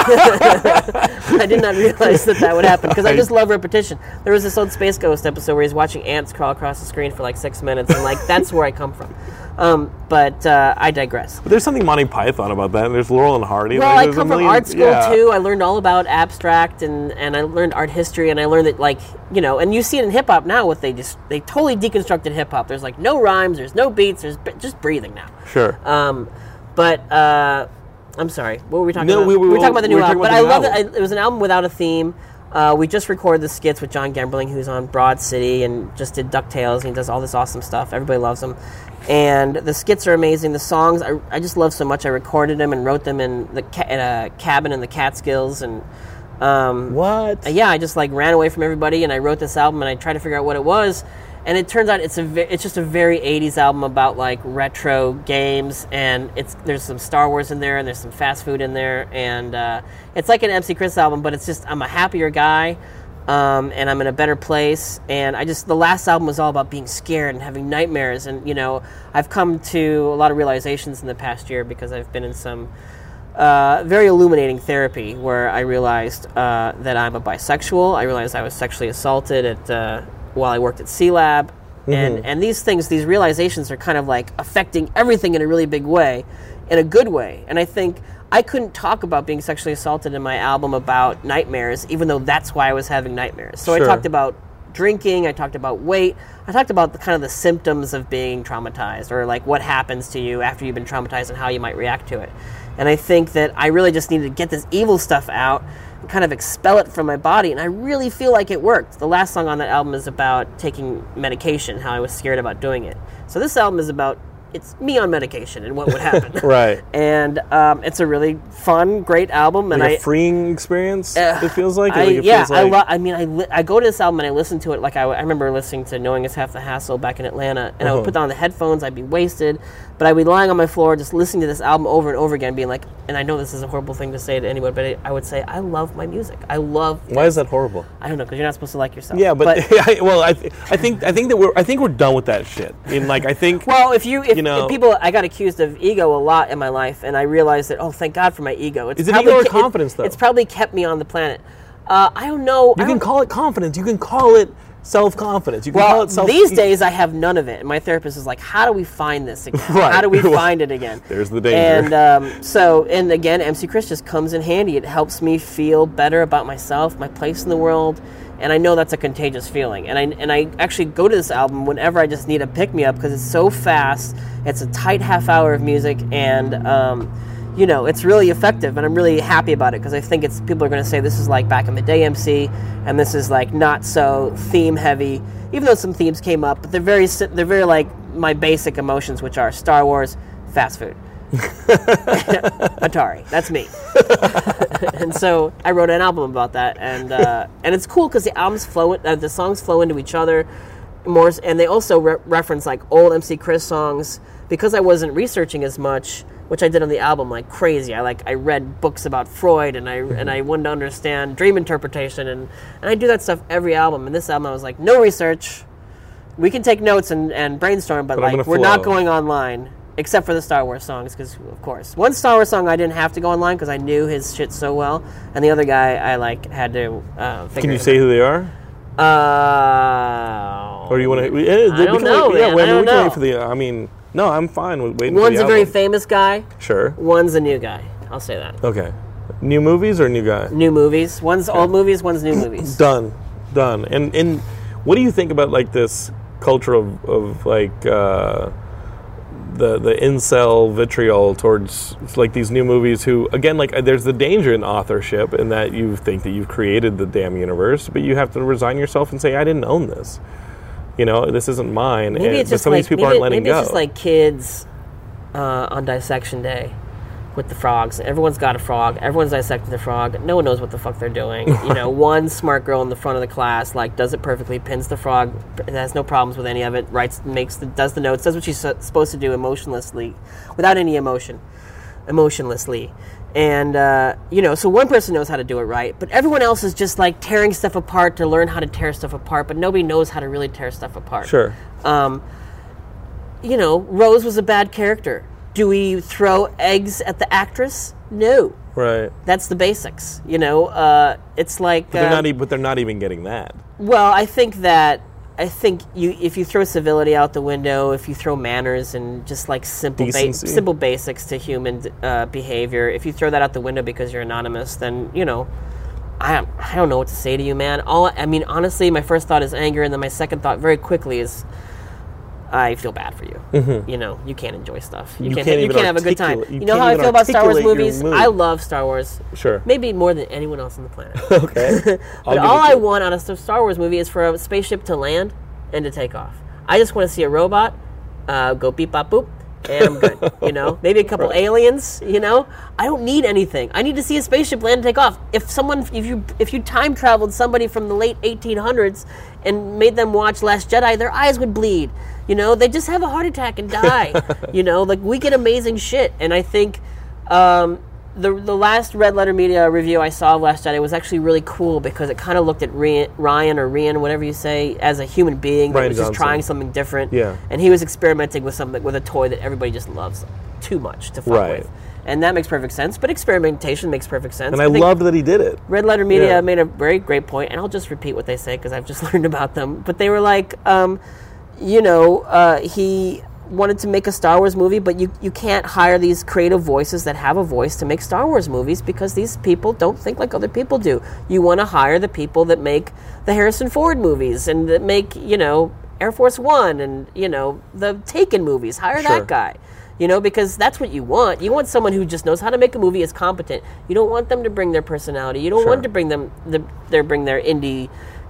I did not realize that that would happen, because I just love repetition. There was this old Space Ghost episode where he's watching ants crawl across the screen for like six minutes, and like that's where I come from. Um, but uh, I digress. But there's something Monty Python about that. And there's Laurel and Hardy. Well, like, I there's a come from million- art school yeah. too. I learned all about abstract, and, and I learned art history, and I learned that, like, you know, and you see it in hip hop now. What they just they totally deconstructed hip hop. There's like no rhymes, there's no beats, there's b- just breathing now. Sure. Um, but uh, I'm sorry, what were we talking No, about? we- we- were talking about the we new were talking album. But about I the new love album. it. I, it was an album without a theme. Uh, we just recorded the skits with John Gambling, who's on Broad City, and just did DuckTales, and he does all this awesome stuff. Everybody loves him. And the skits are amazing. The songs, I, I just love so much. I recorded them and wrote them in the ca- in a cabin in the Catskills. And um, What? yeah, I just like ran away from everybody, and I wrote this album, and I tried to figure out what it was. And it turns out it's a ve- it's just a very eighties album about like retro games, and it's there's some Star Wars in there, and there's some fast food in there, and uh, it's like an M C Chris album, but it's just I'm a happier guy, um, and I'm in a better place. And I just the last album was all about being scared and having nightmares, and you know I've come to a lot of realizations in the past year, because I've been in some uh, very illuminating therapy where I realized uh, that I'm a bisexual. I realized I was sexually assaulted at uh, while I worked at C Lab. Mm-hmm. And and these things, these realizations are kind of like affecting everything in a really big way, in a good way. And I think I couldn't talk about being sexually assaulted in my album about nightmares, even though that's why I was having nightmares. So Sure. I talked about drinking, I talked about weight, I talked about the kind of the symptoms of being traumatized, or like what happens to you after you've been traumatized and how you might react to it. And I think that I really just needed to get this evil stuff out and kind of expel it from my body, and I really feel like it worked. The last song on that album is about taking medication, how I was scared about doing it. So this album is about it's me on medication and what would happen. Right. And um, it's a really fun, great album. Like and a I, freeing experience, uh, it feels like? I, like it yeah, feels like... I, lo- I mean, I, li- I go to this album and I listen to it like I, w- I remember listening to Knowing Is Half the Hassle back in Atlanta, and uh-huh. I would put on the headphones, I'd be wasted, but I'd be lying on my floor just listening to this album over and over again, being like, and I know this is a horrible thing to say to anyone, but I, I would say, I love my music. I love this. Why is that horrible? I don't know, because you're not supposed to like yourself. Yeah, but, but I, well, I, th- I think I think that we're I think we're done with that shit. I mean, like I think. Well, if you if, you know, if people, I got accused of ego a lot in my life, and I realized that. Oh, thank God for my ego. It's is it probably ego or ke- confidence it, though? It's probably kept me on the planet. Uh, I don't know. You I can don't, call it confidence. You can call it self-confidence. You can well, call it self. these days I have none of it. And my therapist is like, "How do we find this again? Right. How do we find it again?" There's the danger. And um, so, and again, M C Chris just comes in handy. It helps me feel better about myself, my place in the world, and I know that's a contagious feeling. And I and I actually go to this album whenever I just need a pick me up because it's so fast. It's a tight half hour of music, and um, you know, it's really effective, and I'm really happy about it because I think it's people are going to say this is like back in the day M C, and this is like not so theme heavy. Even though some themes came up, but they're very they're very like my basic emotions, which are Star Wars, fast food, Atari. That's me. And so I wrote an album about that, and uh, and it's cool because the albums flow, uh, the songs flow into each other more, and they also re- reference like old M C Chris songs because I wasn't researching as much, which I did on the album like crazy. I like I read books about Freud, and I mm-hmm. and I wanted to understand dream interpretation, and, and I do that stuff every album. And this album, I was like, no research. We can take notes and, and brainstorm, but, but like we're not going online, except for the Star Wars songs, because of course, one Star Wars song I didn't have to go online because I knew his shit so well, and the other guy I like had to uh, figure. Can you say out. Who they are? Uh, or do you want to? Yeah, I don't know. Wait, yeah, man, wait, I don't we can know. wait for the. I mean. No, I'm fine with waiting One's for the a very album. famous guy. Sure. One's a new guy. I'll say that. Okay. New movies or new guy? New movies. One's okay. Old movies, one's new movies. Done. Done. And and what do you think about like this culture of, of like uh, the the incel vitriol towards like these new movies who, again, like there's the danger in authorship in that you think that you've created the damn universe, but you have to resign yourself and say, I didn't own this. You know, this isn't mine. Maybe and, it's just but some like, of these people maybe, aren't letting maybe go. Maybe it's just like kids uh, on dissection day with the frogs. Everyone's got a frog. Everyone's dissecting the frog. No one knows what the fuck they're doing. You know, one smart girl in the front of the class like does it perfectly, pins the frog, has no problems with any of it, writes, makes, the, does the notes, does what she's supposed to do emotionlessly, without any emotion, emotionlessly. And, uh, you know, so one person knows how to do it right, but everyone else is just, like, tearing stuff apart to learn how to tear stuff apart, but nobody knows how to really tear stuff apart. Sure. Um, you know, Rose was a bad character. Do we throw eggs at the actress? No. Right. That's the basics, you know? Uh, it's like... But they're, uh, not e- but they're not even getting that. Well, I think that... I think you if you throw civility out the window, if you throw manners and just like simple ba- simple basics to human uh, behavior, if you throw that out the window because you're anonymous, then, you know, I I don't know what to say to you, man. All I mean, honestly, my first thought is anger, and then my second thought very quickly is I feel bad for you. Mm-hmm. You know, you can't enjoy stuff. You, you can't, can't, you even can't have a good time. You, you know how I feel about Star Wars movies? Mood. I love Star Wars. Sure. Maybe more than anyone else on the planet. Okay. But all I want out of a Star Wars movie is for a spaceship to land and to take off. I just want to see a robot uh, go beep bop boop, and I'm good. You know, maybe a couple right. aliens. You know, I don't need anything. I need to see a spaceship land and take off. If someone, if you, if you time traveled somebody from the late eighteen hundreds and made them watch Last Jedi, their eyes would bleed. You know, they just have a heart attack and die. You know, like we get amazing shit, and I think. Um, The the last Red Letter Media review I saw of Last Jedi was actually really cool because it kind of looked at Ryan, Ryan or Rian, whatever you say, as a human being that Ryan was just Johnson. trying something different. Yeah. And he was experimenting with something with a toy that everybody just loves too much to fuck right. with. And that makes perfect sense. But experimentation makes perfect sense. And I, I loved that he did it. Red Letter Media yeah. made a very great point, and I'll just repeat what they say because I've just learned about them. But they were like, um, you know, uh, he wanted to make a Star Wars movie, but you, you can't hire these creative voices that have a voice to make Star Wars movies because these people don't think like other people do. You want to hire the people that make the Harrison Ford movies and that make, you know, Air Force One and, you know, the Taken movies. Hire sure. that guy. You know, because that's what you want. You want someone who just knows how to make a movie, is competent. You don't want them to bring their personality. You don't sure. want to bring them the, their bring their indie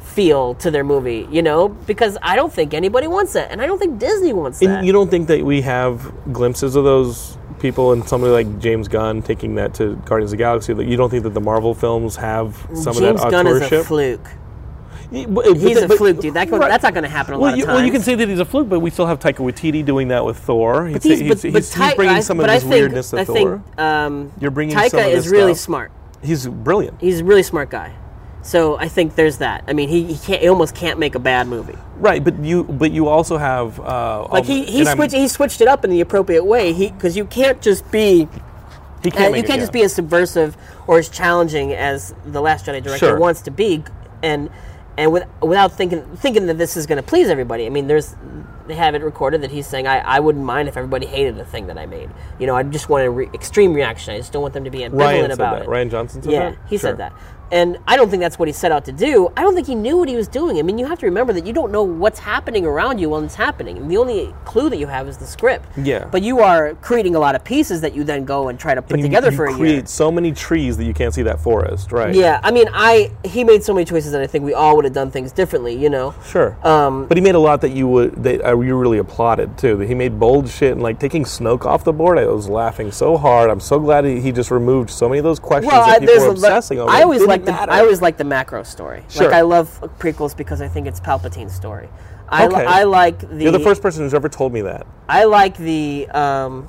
feel to their movie, you know, because I don't think anybody wants that, and I don't think Disney wants that. And you don't think that we have glimpses of those people and somebody like James Gunn taking that to Guardians of the Galaxy? That you don't think that the Marvel films have some James of that Gunn auteurship? is a fluke. Yeah, but- but He's the- a but- fluke, dude. That go, right. That's not going to happen a Well lot you, of times. well, you can say that he's a fluke, but we still have Taika Waititi doing that with Thor. He's, But he's, he's, but, he's, but he's Ty- bringing I- some but of I his think, weirdness to I Thor. think um, You're bringing Taika some of is this really stuff. smart. He's brilliant. He's a really smart guy. So I think there's that. I mean, he, he can't. He almost can't make a bad movie. Right, but you but you also have uh, Like he he and I'm- switched he switched it up in the appropriate way. He because you can't just be He uh, can't you make can't it, just yeah. be as subversive or as challenging as the Last Jedi director Sure. wants to be, and and with, without thinking thinking that this is going to please everybody. I mean, there's they have it recorded that he's saying I, I wouldn't mind if everybody hated the thing that I made. You know, I just want a re- extreme reaction. I just don't want them to be ambivalent Ryan said about that. it. Ryan Johnson said yeah, that? he Sure. said that. And I don't think that's what he set out to do. I don't think he knew what he was doing. I mean, you have to remember that you don't know what's happening around you when it's happening. And the only clue that you have is the script. Yeah. But you are creating a lot of pieces that you then go and try to put And you- together you for a create year. so many trees that you can't see that forest, right? Yeah, I mean, I he made so many choices that I think we all would have done things differently, you know? Sure. Um, but he made a lot that you would that uh, you really applauded too. That he made bold shit and like taking Snoke off the board. I was laughing so hard. I'm so glad he, he just removed so many of those questions Well, that I, people there's were a, obsessing over. I It always didn't like the matter. I always like the macro story. Sure. Like I love prequels because I think it's Palpatine's story. I, li- Okay. I like the You're the first person who's ever told me that. I like the um,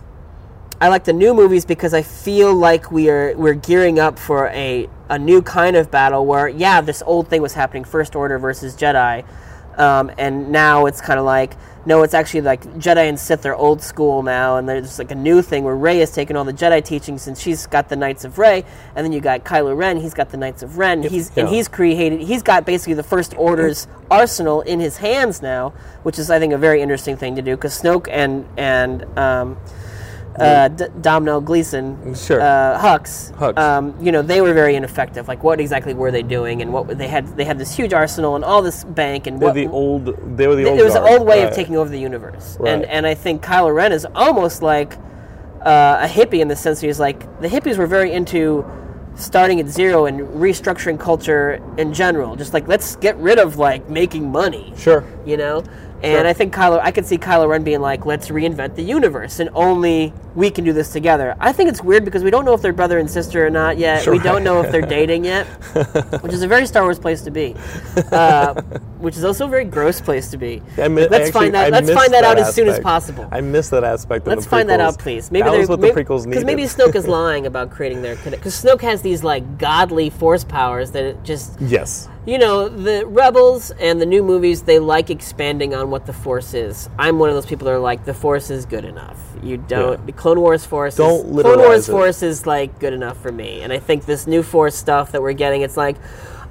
I like the new movies because I feel like we are we're gearing up for a a new kind of battle where yeah, this old thing was happening, First Order versus Jedi, um, and now it's kind of like no, it's actually like Jedi and Sith are old school now, and there's like a new thing where Rey has taken all the Jedi teachings and she's got the Knights of Rey, and then you got Kylo Ren, he's got the Knights of Ren, he's and Yeah. he's created, he's got basically the First Order's arsenal in his hands now, which is I think a very interesting thing to do because Snoke and and um, uh, D- Domhnall Gleeson, Sure. uh, Hux, Hux. Um, you know, they were very ineffective. Like, what exactly were they doing? And what they had? They had this huge arsenal and all this bank and They're what the old. They were the old. it was guard, an old way right. of taking over the universe, Right. and and I think Kylo Ren is almost like uh, a hippie in the sense he was like the hippies were very into starting at zero and restructuring culture in general. Just like let's get rid of like making money, Sure. you know. And Sure. I think Kylo, I could see Kylo Ren being like, let's reinvent the universe, and only we can do this together. I think it's weird because we don't know if they're brother and sister or not yet. Sure. We don't know if they're dating yet, which is a very Star Wars place to be, uh, which is also a very gross place to be. I mi- let's I find actually- that. I let's missed find that, that out as soon as aspect. possible. I missed that aspect. Let's of the find that prequels. out, please. Maybe that they're- was what maybe, the prequels needed. Because maybe Snoke is lying about creating their because Snoke has these like godly force powers that it just Yes. you know, the Rebels and the new movies, they like expanding on what the Force is. I'm one of those people that are like, the Force is good enough. You don't, Yeah. the Clone Wars Force Don't is, Clone literalize Wars it. Force is like good enough for me. And I think this new Force stuff that we're getting, it's like,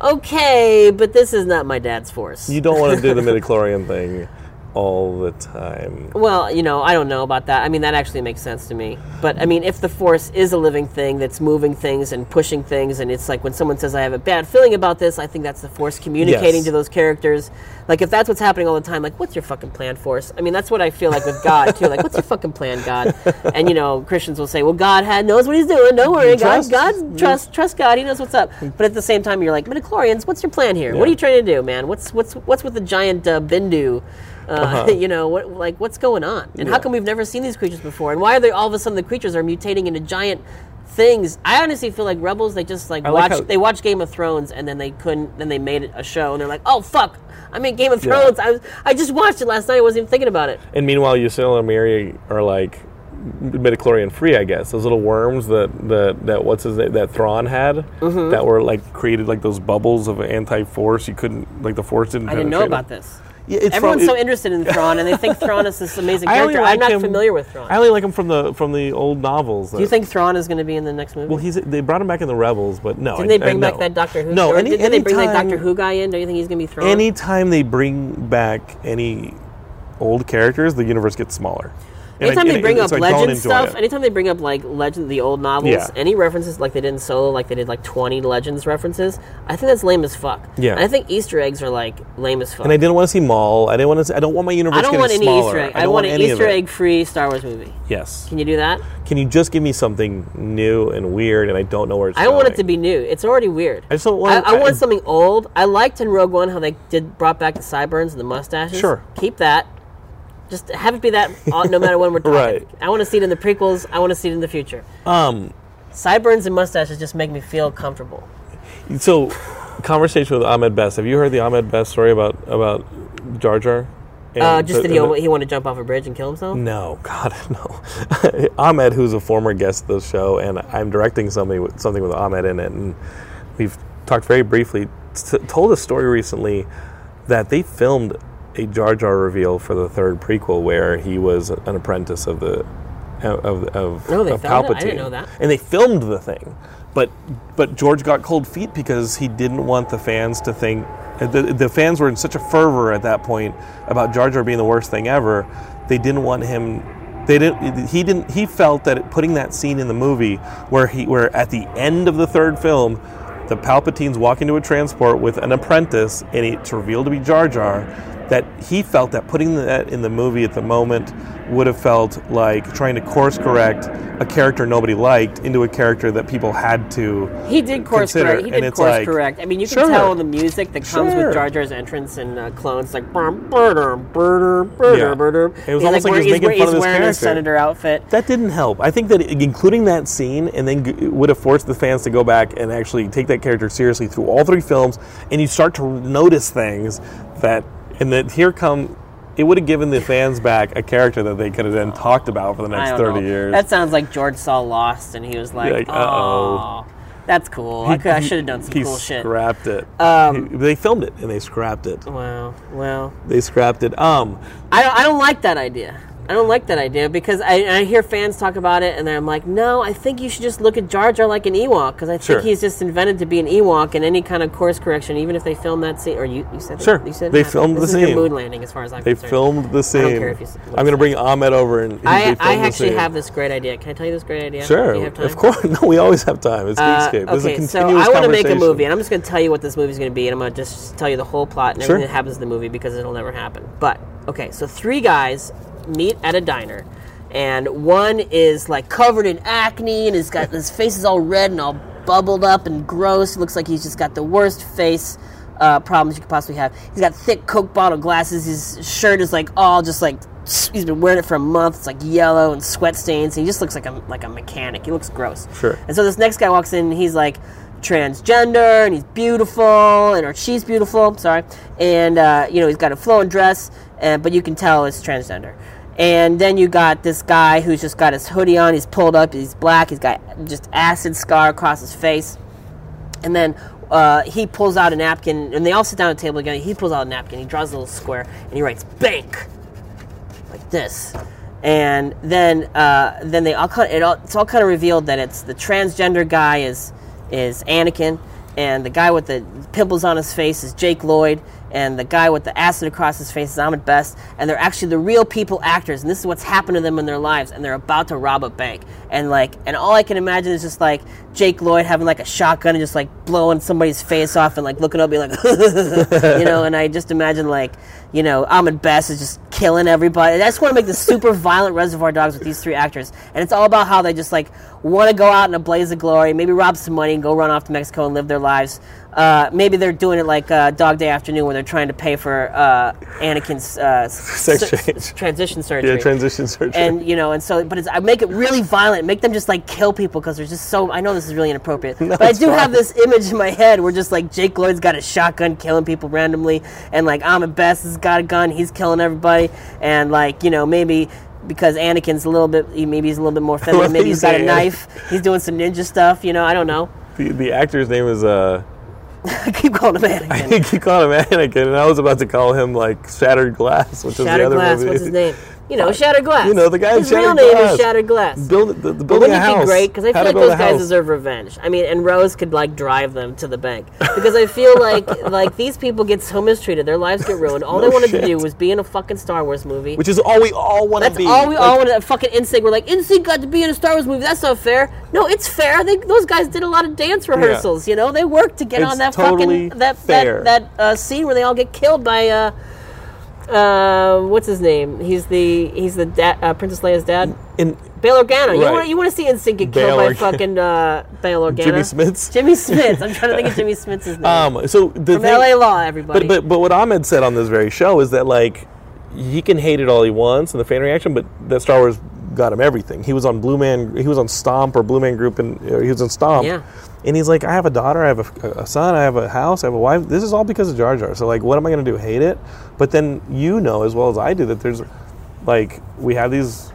okay, but this is not my dad's Force. You don't want to do the midichlorian thing all the time. Well, you know, I don't know about that. I mean, that actually makes sense to me. But, I mean, if the Force is a living thing that's moving things and pushing things, and it's like when someone says, I have a bad feeling about this, I think that's the Force communicating Yes. to those characters. Like, if that's what's happening all the time, like, what's your fucking plan, Force? I mean, that's what I feel like with God, too. Like, what's your fucking plan, God? And, you know, Christians will say, well, God had, knows what he's doing. Don't worry, God. Trust. God, trust, trust God. He knows what's up. But at the same time, you're like, midichlorians, what's your plan here? What Yeah. are you trying to do, man? What's what's what's with the giant uh, Bindu? Uh, Uh-huh. you know, what, like what's going on, and how Yeah. come we've never seen these creatures before, and why are they all of a sudden the creatures are mutating into giant things? I honestly feel like Rebels, they just like I like watch, how- they watch Game of Thrones, and then they couldn't, then they made it a show, and they're like, oh fuck, I made Game of Yeah. Thrones. I was, I just watched it last night. I wasn't even thinking about it. And meanwhile, Yusila and Miri are like midichlorian free, I guess. Those little worms that that, that what's his name, that Thrawn had Mm-hmm. that were like created like those bubbles of anti-force. You couldn't like the force didn't. I didn't know penetrate about them. this. Yeah, it's Everyone's from, so it- interested in Thrawn, and they think Thrawn is this amazing I only character. like I'm not him- familiar with Thrawn. I only like him from the from the old novels. Do you think Thrawn is going to be in the next movie? Well, he's they brought him back in the Rebels, but no. Didn't they I- bring I, back no. that Doctor Who? No, or any, did they bring that anytime- Doctor Who guy in? Don't you think he's going to be Thrawn? Anytime they bring back any old characters, the universe gets smaller. And anytime I, they and, bring and up so I don't legend enjoy stuff, it. anytime they bring up like legend, the old novels, Yeah. any references like they did in Solo, like they did like twenty legends references, I think that's lame as fuck. Yeah. And I think Easter eggs are like lame as fuck. And I didn't want to see Maul. I didn't want to. See, I don't want my universe I don't getting want any smaller. Easter egg. I, I, don't want, want an any of Easter it. egg free Star Wars movie. Yes. Can you do that? Can you just give me something new and weird, and I don't know where it's I don't going? want it to be new. It's already weird. I just don't want. I, I want something old. I liked in Rogue One how they did brought back the sideburns and the mustaches. Sure. Keep that. Just have it be that uh, no matter when we're talking. Right. I want to see it in the prequels. I want to see it in the future. Um. Sideburns and mustaches just make me feel comfortable. So, conversation with Ahmed Best. Have you heard the Ahmed Best story about about Jar Jar? And Uh, just the- that he, and the- he wanted to jump off a bridge and kill himself? No, God, no. Ahmed, who's a former guest of the show, and I'm directing something with, something with Ahmed in it, and we've talked very briefly, t- told a story recently that they filmed a Jar Jar reveal for the third prequel where he was an apprentice of the of of, Oh, they of filmed Palpatine. it? I didn't know that. And they filmed the thing, but but George got cold feet because he didn't want the fans to think. The, the fans were in such a fervor at that point about Jar Jar being the worst thing ever. They didn't want him. They didn't. He didn't. He felt that putting that scene in the movie where he, where at the end of the third film, the Palpatine's walk into a transport with an apprentice, and it's revealed to be Jar Jar. That he felt that putting that in the movie at the moment would have felt like trying to course correct a character nobody liked into a character that people had to. He did course consider, correct. He and did it's course like, correct. I mean, you can sure. tell the music that comes Sure. with Jar Jar's entrance and uh, clones like burr, burr, burr, burr, Yeah. burr. It was He's almost like he was he's making wear- fun of he's this wearing character. his senator outfit. That didn't help. I think that including that scene and then g- would have forced the fans to go back and actually take that character seriously through all three films, and you start to notice things that, and that here come. It would have given the fans back a character that they could have then talked about for the I next don't thirty know. years. That sounds like George saw Lost and he was like, Like, oh, uh-oh. that's cool. I, could, I should have done some he cool shit. scrapped it. Um, He- they filmed it and they scrapped it. Wow. Well, They scrapped it. Um, I don't, I don't like that idea. I don't like that idea because I, I hear fans talk about it and I'm like, no, I think you should just look at Jar Jar like an Ewok because I think Sure. he's just invented to be an Ewok, and any kind of course correction, even if they film that scene, or you, you said that, Sure. you said They it happened. filmed this the is scene. your moon landing as far as I'm they concerned. filmed the scene. care if you s- what I'm you going to say. bring Ahmed over and he, I, they filmed I the actually scene. have this great idea. Can I tell you this great idea? Sure, Do you have time? of course. No, we always have time. It's Uh, Geekscape. This okay, is a so continuous I want to make a conversation. movie, and I'm just going to tell you what this movie's going to be, and I'm going to just tell you the whole plot and Sure. everything that happens in the movie because it'll never happen. But okay, so three guys meet at a diner, and one is like covered in acne, and he's got his face is all red and all bubbled up and gross. It looks like he's just got the worst face uh, problems you could possibly have. He's got thick Coke bottle glasses. His shirt is like all just like he's been wearing it for a month. It's like yellow and sweat stains. And he just looks like a like a mechanic. He looks gross. Sure. And so this next guy walks in, and he's like transgender, and he's beautiful, and or she's beautiful. Sorry, and uh, you know he's got a flowing dress, and but you can tell it's transgender. And then you got this guy who's just got his hoodie on. He's pulled up. He's black. He's got just acid scar across his face. And then uh, he pulls out a napkin, and they all sit down at the table together. He pulls out a napkin. He draws a little square, and he writes "bank" like this. And then uh, then they all kind of, it all, it's all kind of revealed that it's the transgender guy is is Anakin, and the guy with the pimples on his face is Jake Lloyd, and the guy with the acid across his face is Ahmed Best, and they're actually the real people actors, and this is what's happened to them in their lives, and they're about to rob a bank. And like, and all I can imagine is just like Jake Lloyd having like a shotgun and just like blowing somebody's face off and like looking up, being like, you know. And I just imagine like, you know, Ahmed Best is just killing everybody. I just want to make this super violent Reservoir Dogs with these three actors, and it's all about how they just like want to go out in a blaze of glory, maybe rob some money and go run off to Mexico and live their lives. Uh, maybe they're doing it like uh, Dog Day Afternoon, where they're trying to pay for uh, Anakin's uh, Sex sur- change. transition surgery. Yeah, transition surgery. And you know, and so, but it's, I make it really violent, make them just like kill people because there's just so. I know this is really inappropriate, No, but I it's do fine. have this image in my head where just like Jake Lloyd's got a shotgun killing people randomly, and like Ahmed Best has got a gun, he's killing everybody, and like you know maybe. Because Anakin's a little bit, he- maybe he's a little bit more feminine. What Maybe you he's got a say, knife. He's doing some ninja stuff. You know, I don't know. the, the actor's name is uh, I keep calling him Anakin. I think you call him Anakin, and I was about to call him like Shattered Glass, which is the Shattered other Glass. movie. What's his name? You know, Shattered Glass. You know, the guy in His Shattered real name Glass. is Shattered Glass. Build the, the But building wouldn't a it house. be great? Because I How feel to like build those a guys house. deserve revenge. I mean, and Rose could like drive them to the bank because I feel like like these people get so mistreated, their lives get ruined. All No they wanted shit. to do was be in a fucking Star Wars movie. Which is all we all want to That's be. all we Like, all wanted. Fucking N Sync. We're like, N Sync got to be in a Star Wars movie. That's not fair. No, it's fair. They, those guys did a lot of dance rehearsals. You know, they worked to get It's on that totally fucking that fair. that, that uh, scene where they all get killed by uh, uh, what's his name? He's the he's the da- uh, Princess Leia's dad. in Bail Organa. You Right. want you want to see N Sync get Bail killed by Org- fucking uh, Bail Organa? Jimmy Smits. Jimmy Smits. I'm trying to think of Jimmy Smits' name. Um, so the From thing, L A Law, everybody. But but but what Ahmed said on this very show is that like he can hate it all he wants and the fan reaction, but that Star Wars got him everything. He was on Blue Man, he was on Stomp or Blue Man Group, and or he was on Stomp. Yeah. And he's like, I have a daughter, I have a, a son, I have a house, I have a wife. This is all because of Jar Jar. So like, what am I going to do? Hate it? But then you know as well as I do that there's like we have these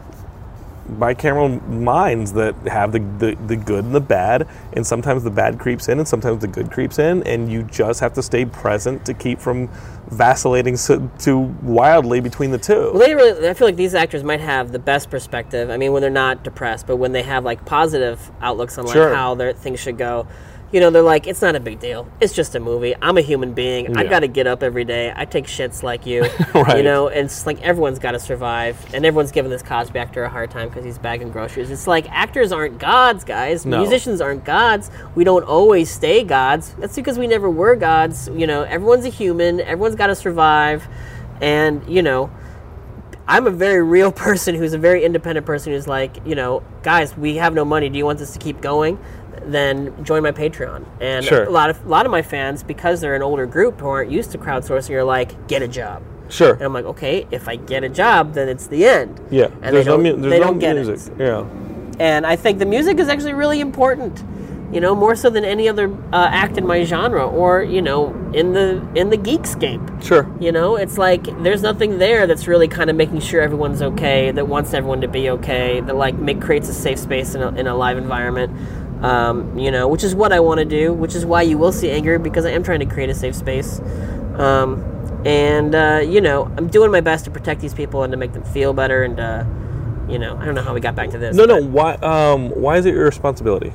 bicameral minds that have the, the, the good and the bad, and sometimes the bad creeps in and sometimes the good creeps in, and you just have to stay present to keep from vacillating so, too wildly between the two. Well, they really, I feel like these actors might have the best perspective. I mean, when they're not depressed, but when they have like positive outlooks on like Sure. how their things should go, you know, they're like, it's not a big deal. It's just a movie. I'm a human being. I Yeah. got to get up every day. I take shits like you, Right. you know. And it's like everyone's got to survive, and everyone's giving this Cosby actor a hard time because he's bagging groceries. It's like actors aren't gods, guys. No. Musicians aren't gods. We don't always stay gods. That's because we never were gods. You know, everyone's a human. Everyone's got to survive, and you know. I'm a very real person who's a very independent person who's like, you know, guys, we have no money. Do you want this to keep going? Then join my Patreon. And Sure. a lot of a lot of my fans, because they're an older group who aren't used to crowdsourcing, are like, get a job. Sure. And I'm like, okay, if I get a job, then it's the end. Yeah. And there's they don't, no, mu- there's they no don't get music. it. Yeah. And I think the music is actually really important. You know, more so than any other uh, act in my genre, or you know, in the in the geekscape. Sure. You know, it's like there's nothing there that's really kind of making sure everyone's okay, that wants everyone to be okay, that like make creates a safe space in a, in a live environment. Um, you know, which is what I want to do, which is why you will see anger, because I am trying to create a safe space. Um, and uh, you know, I'm doing my best to protect these people and to make them feel better. And uh, you know, I don't know how we got back to this. No, but, no. Why? Um, why is it your responsibility?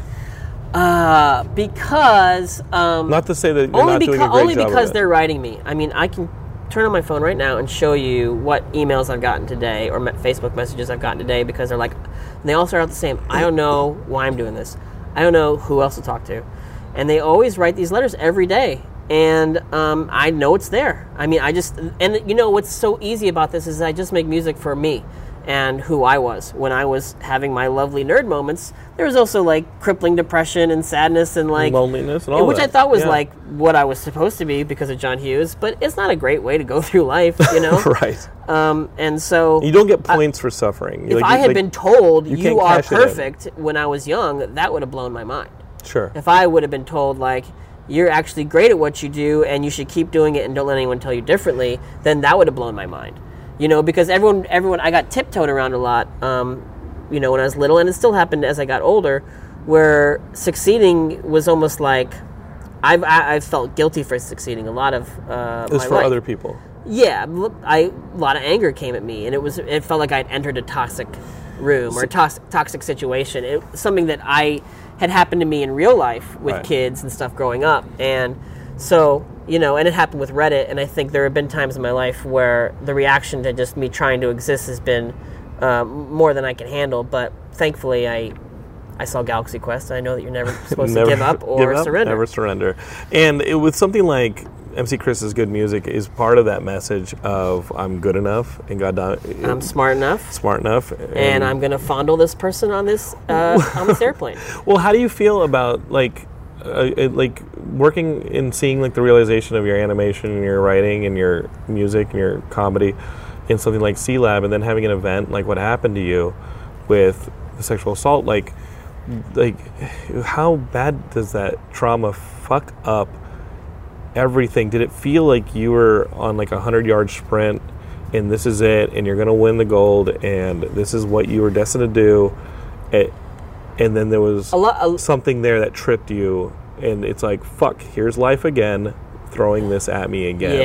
Uh, because um, Not to say that you're only not doing a because great only job because of it. they're writing me. I mean, I can turn on my phone right now and show you what emails I've gotten today or me- Facebook messages I've gotten today, because they're like, and they all start out the same. I don't know why I'm doing this. I don't know who else to talk to, and they always write these letters every day. And um, I know it's there. I mean, I just and you know what's so easy about this is I just make music for me and who I was when I was having my lovely nerd moments. There was also like crippling depression and sadness and like loneliness and all which that. I thought was Yeah. like what I was supposed to be because of John Hughes, but it's not a great way to go through life, you know. Right. Um, and so You don't get points for suffering. if Like, I you- had like- been told you you, can't are cash it in. perfect when I was young, that would have blown my mind. Sure. If I would have been told like you're actually great at what you do and you should keep doing it and don't let anyone tell you differently, then that would have blown my mind. You know, because everyone, everyone, I got tiptoed around a lot, um, you know, when I was little, and it still happened as I got older, where succeeding was almost like, I've, I, I felt guilty for succeeding a lot of uh, It was my for life. other people. Yeah, I, a lot of anger came at me, and it was, it felt like I'd entered a toxic room or a toxic, toxic situation. It something that I had happened to me in real life with Right. kids and stuff growing up, and so, you know, and it happened with Reddit, and I think there have been times in my life where the reaction to just me trying to exist has been um, more than I can handle, but thankfully I I saw Galaxy Quest, and I know that you're never supposed Never to give up or give up, surrender. Never surrender. And it, with something like M C Chris's good music is part of that message of I'm good enough and God done, I'm smart enough, smart enough. And, and I'm going to fondle this person on this uh, on this airplane. Well, how do you feel about like uh, it, like working and seeing like the realization of your animation and your writing and your music and your comedy in something like C Lab, and then having an event like what happened to you with the sexual assault? Like, like how bad does that trauma fuck up everything? Did it feel like you were on like a hundred yard sprint and this is it and you're gonna win the gold and this is what you were destined to do, it, and then there was A lot, a, something there that tripped you and it's like, fuck, here's life again throwing this at me again? yeah,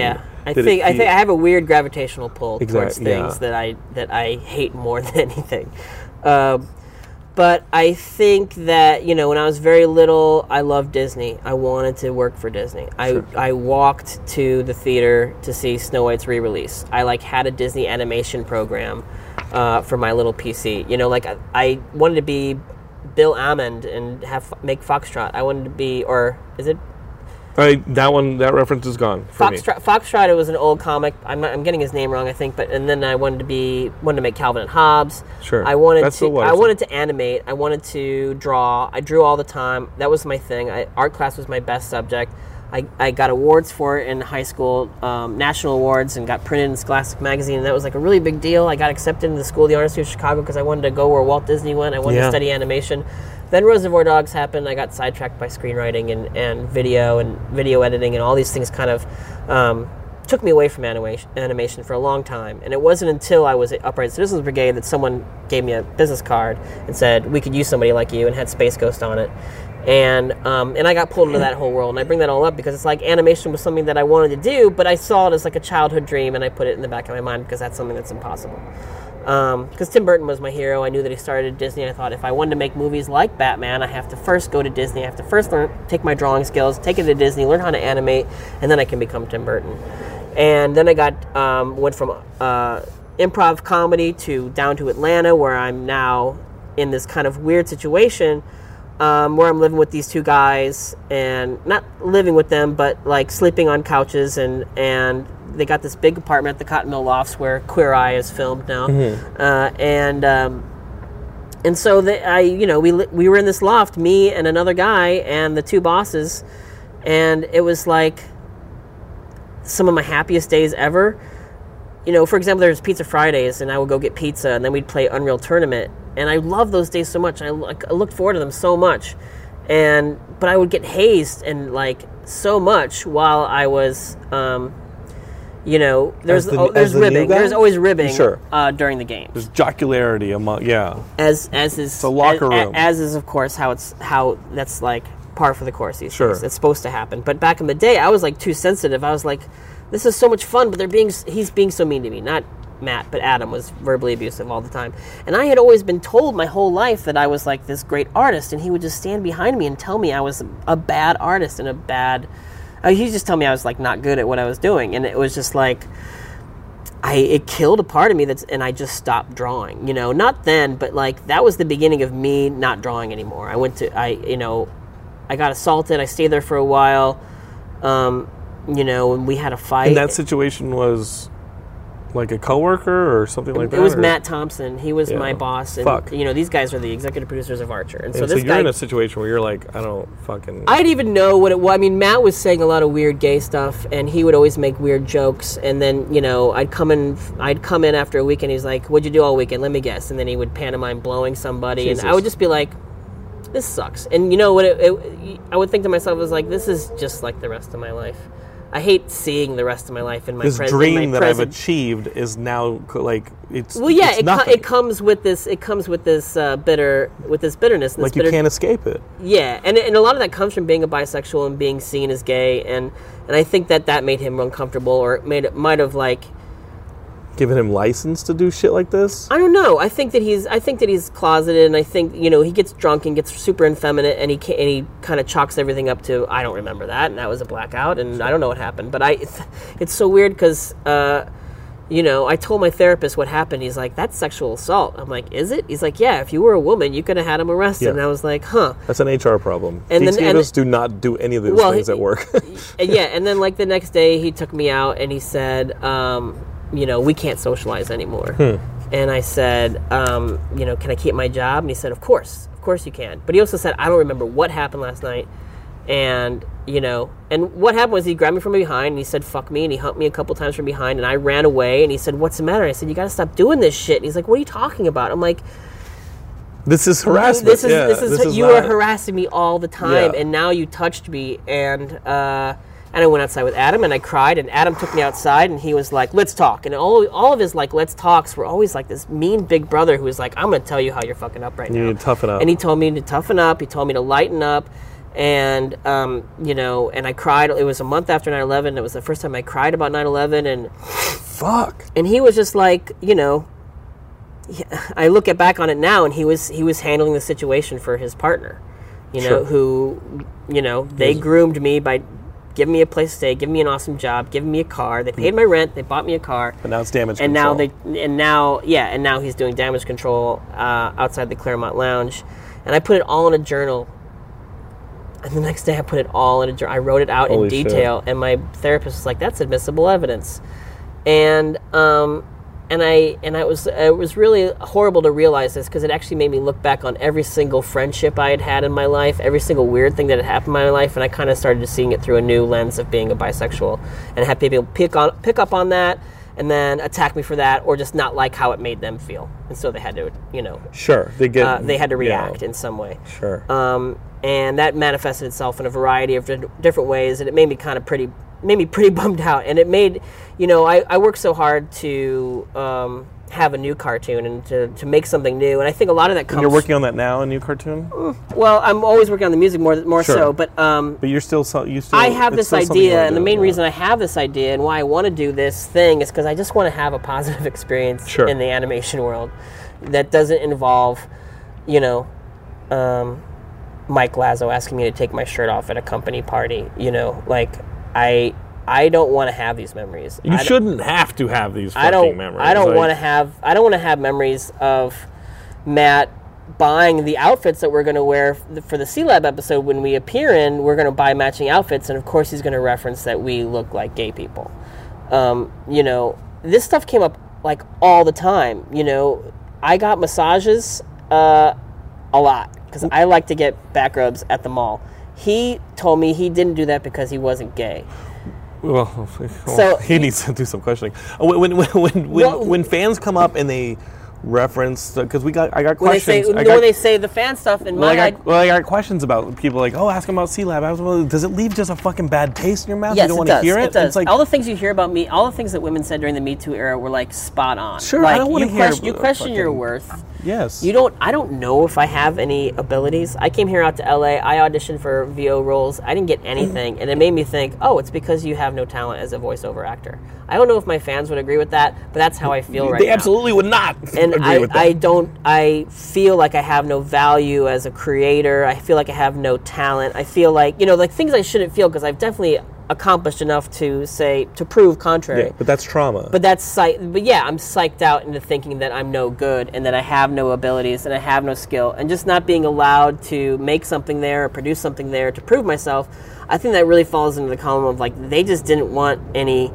I Did think it I feel- think I have a weird gravitational pull Exact- towards things yeah. that I that I hate more than anything. Um, but I think that, you know, when I was very little, I loved Disney. I wanted to work for Disney. I Sure. I walked to the theater to see Snow White's re-release. I like had a Disney animation program uh, for my little P C. You know, like I, I wanted to be Bill Ammond and have make Foxtrot. I wanted to be, or is it I, that one, that reference is gone for me. Foxtrot? Foxtrot. It was an old comic. I'm, I'm getting his name wrong, I think. But and then I wanted to be wanted to make Calvin and Hobbes. Sure. I wanted That's to. the one, I isn't wanted to animate. I wanted to draw. I drew all the time. That was my thing. I, art class was my best subject. I, I got awards for it in high school, um, national awards, and got printed in Scholastic magazine. And that was like a really big deal. I got accepted into the School of the Arts of Chicago because I wanted to go where Walt Disney went. I wanted Yeah. to study animation. Then Reservoir Dogs happened. I got sidetracked by screenwriting and, and video and video editing, and all these things kind of um, took me away from animation, animation for a long time. And it wasn't until I was at Upright Citizens Brigade that someone gave me a business card and said, we could use somebody like you, and had Space Ghost on it. And um, and I got pulled into that whole world. And I bring that all up because it's like animation was something that I wanted to do, but I saw it as like a childhood dream, and I put it in the back of my mind because that's something that's impossible. Because um, Tim Burton was my hero. I knew that he started at Disney. I thought if I wanted to make movies like Batman, I have to first go to Disney. I have to first learn, take my drawing skills, take it to Disney, learn how to animate, and then I can become Tim Burton. And then I got um, went from uh, improv comedy to down to Atlanta, where I'm now in this kind of weird situation um, where I'm living with these two guys, and not living with them, but like sleeping on couches, and and they got this big apartment at the Cotton Mill Lofts where Queer Eye is filmed now, mm-hmm. uh, and um, and so they, I, you know, we we were in this loft, me and another guy and the two bosses, and it was like some of my happiest days ever. You know, for example, there's Pizza Fridays, and I would go get pizza, and then we'd play Unreal Tournament, and I loved those days so much. I, I looked forward to them so much, and but I would get hazed and like so much while I was. Um, You know, there's the- oh, there's as the new ribbing. guy? There's always ribbing Sure. uh, during the games. There's jocularity among, yeah. As as is a locker as, room. As is of course how it's how that's like par for the course these Sure. days. It's supposed to happen. But back in the day, I was like too sensitive. I was like, this is so much fun, but they're being he's being so mean to me. Not Matt, but Adam was verbally abusive all the time. And I had always been told my whole life that I was like this great artist, and he would just stand behind me and tell me I was a bad artist and a bad. Uh, he'd just tell me I was like not good at what I was doing, and it was just like. I it killed a part of me that's and I just stopped drawing. You know, not then, but like that was the beginning of me not drawing anymore. I went to I you know, I got assaulted. I stayed there for a while. Um, you know, and we had a fight. And that situation was like a coworker or something like it that? It was or? Matt Thompson. He was Yeah. my boss, and Fuck. you know these guys are the executive producers of Archer, and, And so so, this you're guy. in a situation where you're like, I don't fucking. I didn't even know what it was. I mean, Matt was saying a lot of weird gay stuff, and he would always make weird jokes. And then, you know, I'd come in, I'd come in after a weekend. He's like, "What'd you do all weekend? Let me guess." And then he would pantomime blowing somebody, Jesus. and I would just be like, "This sucks." And you know what? It, it, I would think to myself, I was like, "This is just like the rest of my life." I hate seeing the rest of my life in my this pres- dream in my that I've present. achieved is now co- like it's Well, yeah, it's it, co- nothing. it comes with this. It comes with this uh, bitter, with this bitterness. And like this you bitter, can't escape it. Yeah, and and a lot of that comes from being a bisexual and being seen as gay, and and I think that that made him uncomfortable, or it made it might have like Giving him license to do shit like this. I don't know. I think that he's I think that he's closeted, and I think you know he gets drunk and gets super effeminate, and he can, and he kind of chalks everything up to I don't remember that, and that was a blackout, and I don't know what happened. But I, it's, it's so weird because. Uh, You know, I told my therapist what happened. He's like, that's sexual assault. I'm like, is it? He's like, yeah, if you were a woman, you could have had him arrested. Yeah. And I was like, huh. That's an H R problem. And then- and- Geekscapists do not do any of those Well, things he- at work. And yeah, and then like the next day he took me out and he said, um, you know, we can't socialize anymore. Hmm. And I said, um, you know, can I keep my job? And he said, of course, of course you can. But he also said, I don't remember what happened last night. And, you know, and what happened was he grabbed me from behind and he said, fuck me, and he humped me a couple times from behind, and I ran away, and he said, what's the matter? I said, you gotta stop doing this shit. And he's like, what are you talking about? I'm like, This is harassment. This is yeah, this is, this is you not- are harassing me all the time, Yeah. and now you touched me, and uh, and I went outside with Adam, and I cried, and Adam took me outside, and he was like, "Let's talk," and all all of his like "let's talks" were always like this mean big brother who was like, "I'm gonna tell you how you're fucking up right You now." need to toughen up. And he told me to toughen up. He told me to lighten up. And, um, you know, and I cried. It was a month after nine eleven. It was the first time I cried about nine eleven. And fuck. And he was just like, you know, I look at back on it now, and he was he was handling the situation for his partner, you know, Sure. who, you know, they Yes. groomed me by giving me a place to stay, giving me an awesome job, giving me a car. They paid my rent. They bought me a car. But now it's damage And control. now they, and now, yeah, and now he's doing damage control uh, outside the Claremont Lounge. And I put it all in a journal. And the next day I put it all in a journal. I wrote it out Holy in detail. shit. And my therapist was like, that's admissible evidence. And, um, and I, and I was, it was really horrible to realize this, because it actually made me look back on every single friendship I had had in my life, every single weird thing that had happened in my life, and I kind of started seeing it through a new lens of being a bisexual, and have people pick on, pick up on that, and then attack me for that, or just not like how it made them feel, and so they had to, you know, Sure. They get. uh, they had to react Yeah. in some way. Sure. Um, and that manifested itself in a variety of di- different ways, and it made me kind of pretty, made me pretty bummed out. And it made, you know, I, I worked so hard to um, have a new cartoon and to, to make something new, and I think a lot of that comes. And you're working on that now, a new cartoon. Well, I'm always working on the music more more Sure. so, but um, But you're still so you still. I have it's this still something you idea, wanna and the do, main yeah. reason I have this idea and why I want to do this thing is because I just want to have a positive experience Sure. in the animation world that doesn't involve, you know, um, Mike Lazo asking me to take my shirt off at a company party. You know, like I I don't want to have these memories. You I don't- shouldn't have to have these fucking I don't. memories. I don't like- want to have. I don't want to have memories of Matt buying the outfits that we're going to wear f- for the C-Lab episode. When we appear in, we're going to buy matching outfits, and of course, he's going to reference that we look like gay people. Um, you know, this stuff came up like all the time. You know, I got massages uh, a lot because I like to get back rubs at the mall. He told me he didn't do that because he wasn't gay. Well, So- he needs to do some questioning. Uh, When when when when, Well- when fans come up and they reference, because we got I got When they say, questions. I when got, they say the fan stuff in well, my I got, well, I got questions about people like, oh, ask him about C-Lab. I was, well, does it leave just a fucking bad taste in your mouth? Yes, you don't it want to does. hear it. It does. It's like, all the things you hear about me, all the things that women said during the Me Too era were like spot on. Sure, like, I don't wanna you hear question, you about question your fucking- worth. yes, You don't. I don't know if I have any abilities. I came here out to L A. I auditioned for V O roles. I didn't get anything, and it made me think, oh, it's because you have no talent as a voiceover actor. I don't know if my fans would agree with that, but that's how I feel right they now. absolutely would not And agree I, with that. I don't. I feel like I have no value as a creator. I feel like I have no talent. I feel like, you know, like things I shouldn't feel, because I've definitely accomplished enough to say to prove contrary. yeah, but that's trauma. But that's psych- But yeah, I'm psyched out into thinking that I'm no good and that I have no abilities and I have no skill, and just not being allowed to make something there or produce something there to prove myself. I think that really falls into the column of like they just didn't want any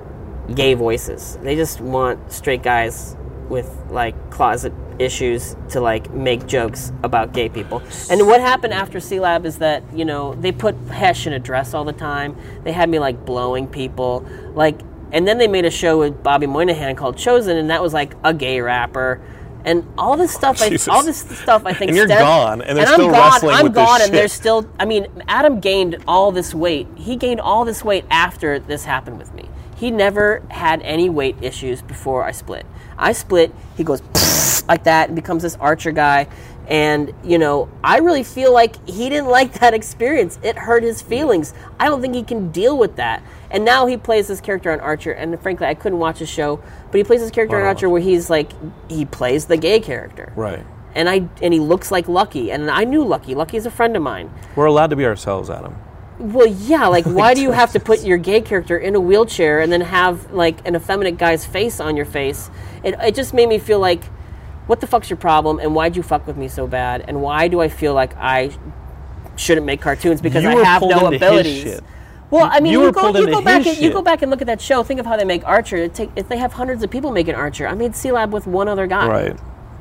gay voices. They just want straight guys with like closet issues to like make jokes about gay people. And what happened after C-Lab is that, you know, they put Hesh in a dress all the time. They had me like blowing people, like, and then they made a show with Bobby Moynihan called Chosen, and that was like a gay rapper. And all this stuff, I, Jesus. all this stuff, I think. And you're stem- gone, and they're I'm still gone, wrestling I'm with this gone, and shit. they're still. I mean, Adam gained all this weight. He gained all this weight after this happened with me. He never had any weight issues before I split. I split. He goes like that and becomes this Archer guy. And, you know, I really feel like he didn't like that experience. It hurt his feelings. I don't think he can deal with that. And now he plays this character on Archer, and frankly, I couldn't watch his show, but he plays this character on Wow. Archer where he's like, he plays the gay character. right. And I and he looks like Lucky, and I knew Lucky. Lucky's a friend of mine. We're allowed to be ourselves, Adam. Well, yeah, like, why do you have to put your gay character in a wheelchair and then have, like, an effeminate guy's face on your face? It, it just made me feel like, what the fuck's your problem, and why'd you fuck with me so bad, and why do I feel like I shouldn't make cartoons because You I were have pulled no into his abilities? shit. Well, I mean, You you, were go, pulled you into go back his and you go shit. back and look at that show. Think of how they make Archer. It take, if they have hundreds of people making Archer, I made C-Lab with one other guy. Right.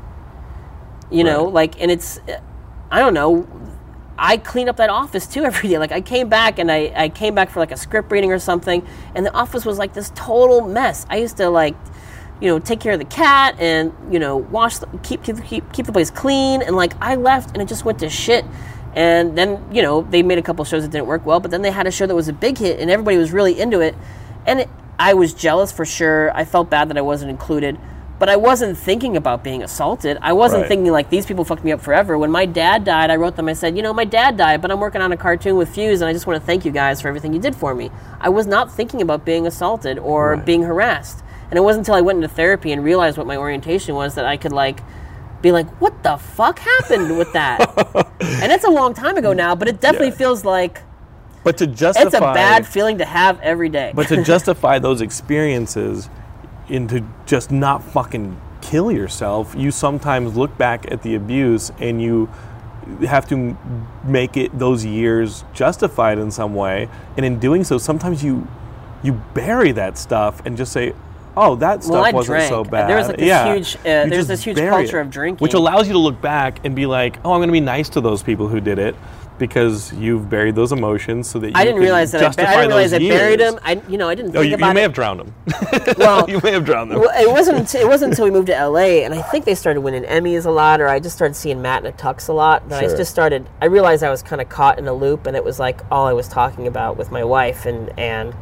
You know, Right. like, and it's, I don't know, I clean up that office too every day. Like, I came back and I, I came back for like a script reading or something, and the office was like this total mess. I used to like, you know, take care of the cat and, you know, wash, the, keep, keep, keep, keep the place clean. And like, I left and it just went to shit. And then, you know, they made a couple shows that didn't work well, but then they had a show that was a big hit and everybody was really into it. And it, I was jealous for sure. I felt bad that I wasn't included. but I wasn't thinking about being assaulted. I wasn't Right. thinking like these people fucked me up forever. When my dad died, I wrote them. I said, you know, my dad died, but I'm working on a cartoon with Fuse, and I just want to thank you guys for everything you did for me. I was not thinking about being assaulted or Right. being harassed, and it wasn't until I went into therapy and realized what my orientation was that I could like be like, what the fuck happened with that? And it's a long time ago now, but it definitely Yeah. feels like But to justify, it's a bad feeling to have every day. but to justify those experiences into just not fucking kill yourself, you sometimes look back at the abuse and you have to m- make it those years justified in some way. And in doing so, sometimes you you bury that stuff and just say, oh, that stuff Well, I wasn't drank. so bad. There was like this yeah. huge, uh, You there's just this huge bury culture it, of drinking. which allows you to look back and be like, oh, I'm going to be nice to those people who did it because you've buried those emotions so that you I didn't can realize that I, justify ba- I didn't realize those I buried years. him. I, you know, I didn't Oh, think you, about you may it. have drowned him. Well, you may have drowned them. Well, it wasn't. Until, it wasn't until we moved to L A, and I think they started winning Emmys a lot, or I just started seeing Matt in a tux a lot. That Sure. I just started. I realized I was kind of caught in a loop, and it was like all I was talking about with my wife, and and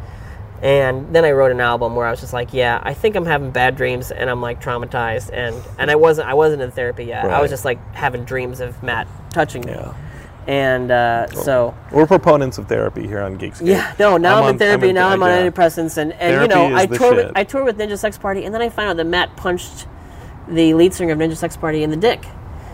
and then I wrote an album where I was just like, yeah, I think I'm having bad dreams, and I'm like traumatized, and and I wasn't. I wasn't in therapy yet. I Right. was just like having dreams of Matt touching me, Yeah. and uh, so. We're proponents of therapy here on Geekscape. Yeah, no, now I'm, on- in therapy, in- now I'm on yeah. antidepressants, and, and you Therapy know, is I the toured, with, shit. I toured with Ninja Sex Party, and then I found out that Matt punched the lead singer of Ninja Sex Party in the dick.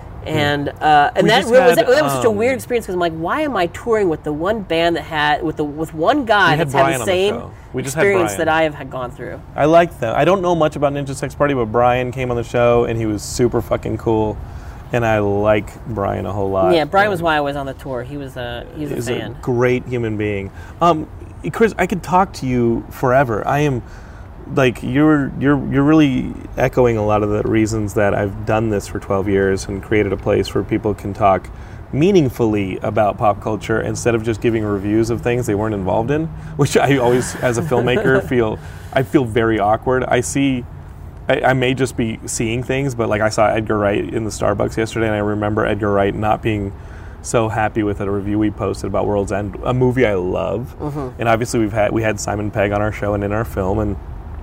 And uh, and We that, just really was, had, that was such a um, weird experience because I'm like, why am I touring with the one band that had with the with one guy We had that's had Brian the on the same show. We just had experience Brian. that I have had gone through? I like them. I don't know much about Ninja Sex Party, but Brian came on the show and he was super fucking cool. And I like Brian a whole lot. Yeah, Brian was And why I was on the tour. He was a he was a he's fan. a great human being. Um, Chris, I could talk to you forever. I am like you're you're you're really echoing a lot of the reasons that I've done this for twelve years and created a place where people can talk meaningfully about pop culture instead of just giving reviews of things they weren't involved in, which I always as a filmmaker feel I feel very awkward. I see I, I may just be seeing things, but like I saw Edgar Wright in the Starbucks yesterday and I remember Edgar Wright not being so happy with a review we posted about World's End, a movie I love. Mm-hmm. And obviously we've had we had Simon Pegg on our show and in our film, and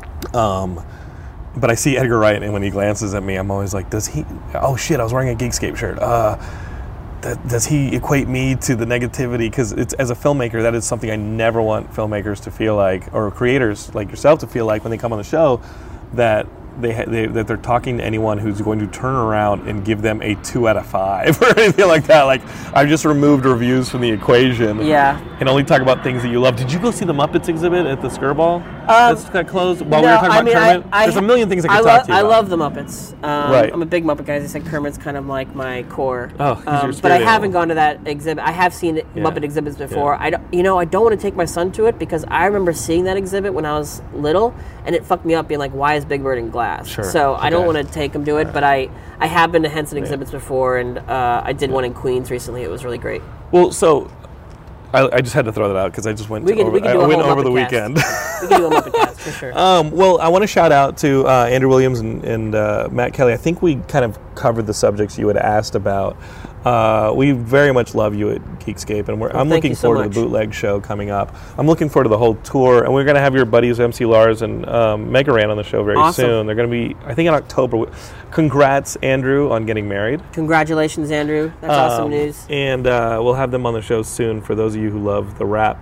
um, but I see Edgar Wright, and when he glances at me, I'm always like, does he? Oh shit! I was wearing a Geekscape shirt. Uh, that, does he equate me to the negativity? Because it's as a filmmaker, that is something I never want filmmakers to feel like, or creators like yourself to feel like when they come on the show, that. They, ha- they that they're talking to anyone who's going to turn around and give them a two out of five or anything like that. Like I've just removed reviews from the equation. Yeah. And only talk about things that you love. Did you go see the Muppets exhibit at the Skirball? Um, That's got closed while we were No, talking I about mean, Kermit. I, I, There's a million things I could I talk love, to you I about. love the Muppets. Um, Right. I'm a big Muppet guy. As I said, Kermit's kind of like my core. Oh, he's your um, spirit But I animal. haven't gone to that exhibit. I have seen Yeah. Muppet exhibits before. Yeah. I don't, you know, I don't want to take my son to it because I remember seeing that exhibit when I was little, and it fucked me up being like, why is Big Bird in glass? Sure. So I don't Okay. want to take him to it, but I, I have been to Henson exhibits before, and uh, I did one in Queens recently. It was really great. Well, so I, I just had to throw that out because I just went, We to could- over, we could I do a went whole over the Muppet cast. weekend. We can do a Muppet cast for sure. Um, well, I want to shout out to uh, Andrew Williams and, and uh, Matt Kelly. I think we kind of covered the subjects you had asked about. Uh, we very much love you at Geekscape, and we're, Well, I'm thank looking you so forward to much. the bootleg show coming up. I'm looking forward to the whole tour, and we're going to have your buddies M C Lars and um, Megaran on the show very Awesome. soon. They're going to be, I think, in October. Congrats, Andrew, on getting married. Congratulations, Andrew. That's awesome Um, news. And uh, we'll have them on the show soon for those of you who love the rap.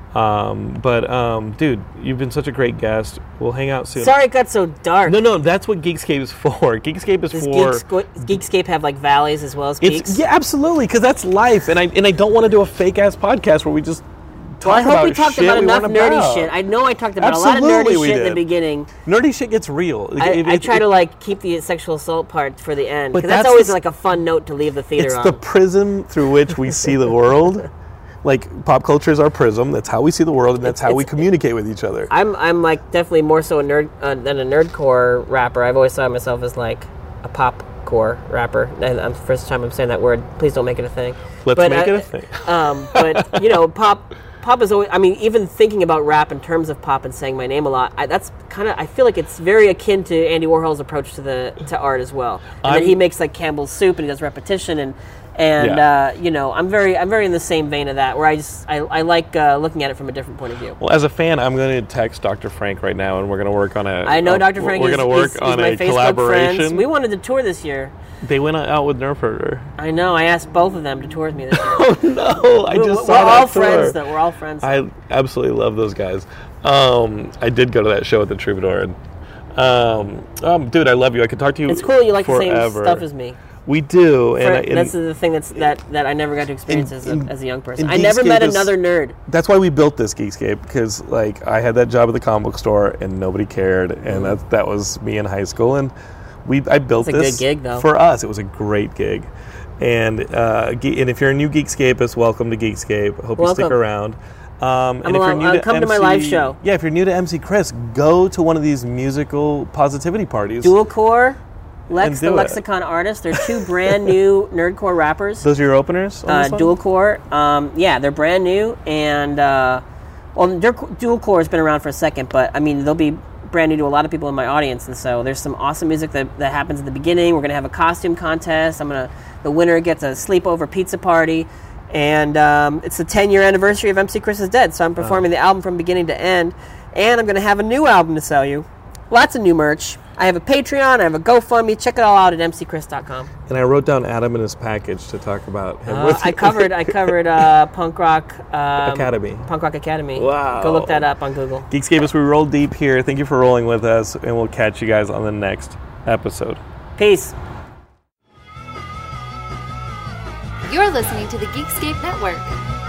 Um, but, um, dude, you've been such a great guest. We'll hang out soon. Sorry it got so dark. No, no, that's what Geekscape is for. Geekscape is Does for... Geeksco- Geekscape have like valleys as well as peaks? It's, yeah, absolutely, because that's life. And I and I don't want to do a fake-ass podcast where we just talk Well, I hope about we talked shit about we enough weren't nerdy about. shit. I know I talked about Absolutely a lot of nerdy we shit in the did. beginning. Nerdy shit gets real. I, It- I it- try it- to like keep the sexual assault part for the end But because that's, that's always the- like a fun note to leave the theater It's on. the prism through which we see the world. Like, pop culture is our prism. That's how we see the world, and that's how we It's- communicate with each other. I'm I'm like definitely more so a nerd uh, than a nerdcore rapper. I've always thought of myself as like a popcore rapper. And I'm first time I'm saying that word. Please don't make it a thing. Let's But, make uh, it a thing. Um, but you know, pop. Pop is always. I mean, even thinking about rap in terms of pop and saying my name a lot. I, that's kind of. I feel like it's very akin to Andy Warhol's approach to the to art as well. And then I'm- he makes like Campbell's soup and he does repetition and And Yeah. uh, you know, I'm very, I'm very in the same vein of that, where I just, I, I like uh, looking at it from a different point of view. Well, as a fan, I'm going to text Doctor Frank right now, and we're going to work on a. I know a- Doctor Frank We're is, going to work is, is on my a Facebook collaboration. friends. We wanted to tour this year. They went out with Nerf Herder. I know. I asked both of them to tour with me this year. Oh no! I we're, just we're saw that all tour. friends, though. We're all friends. I absolutely love those guys. Um, I did go to that show at the Troubadour, and um, um, dude, I love you. I could talk to you. It's cool you like forever. the same stuff as me. We do, and, For, I, and that's the thing that's that, that I never got to experience in- as, a, in- as a young person. in I never met Geekscape is- another nerd. that's why we built this Geekscape, because like I had that job at the comic book store and nobody cared, and that that was me in high school, and we I built It's a this good gig, though. for us. It was a great gig, and uh, ge- and if you're a new Geekscapist, welcome to Geekscape. I hope you stick Welcome. around. Um, and I'm if you're allowed- new uh, to come to my M C live show. Yeah, if you're new to M C Chris, go to one of these musical positivity parties. Dual Core, Lex And the do it. Lexicon Artist. They're two brand new nerdcore rappers. Those are your openers? on Uh, this one? Dual Core, um, yeah, they're brand new, and uh, well, their co- Dual Core has been around for a second, but I mean, they'll be brand new to a lot of people in my audience, and so there's some awesome music that, that happens at the beginning. We're gonna have a costume contest. I'm gonna the winner gets a sleepover pizza party, and um, it's the ten year anniversary of M C Chris is Dead, so I'm performing the album from beginning to end, and I'm gonna have a new album to sell you. Lots of new merch. I have a Patreon, I have a GoFundMe. Check it all out at m c chris dot com. And I wrote down Adam and his package to talk about him. Uh, with I covered I covered uh, Punk Rock um, Academy. Punk Rock Academy. Wow. Go look that up on Google. Geekscapists, we roll deep here. Thank you for rolling with us, and we'll catch you guys on the next episode. Peace. You're listening to the Geekscape Network.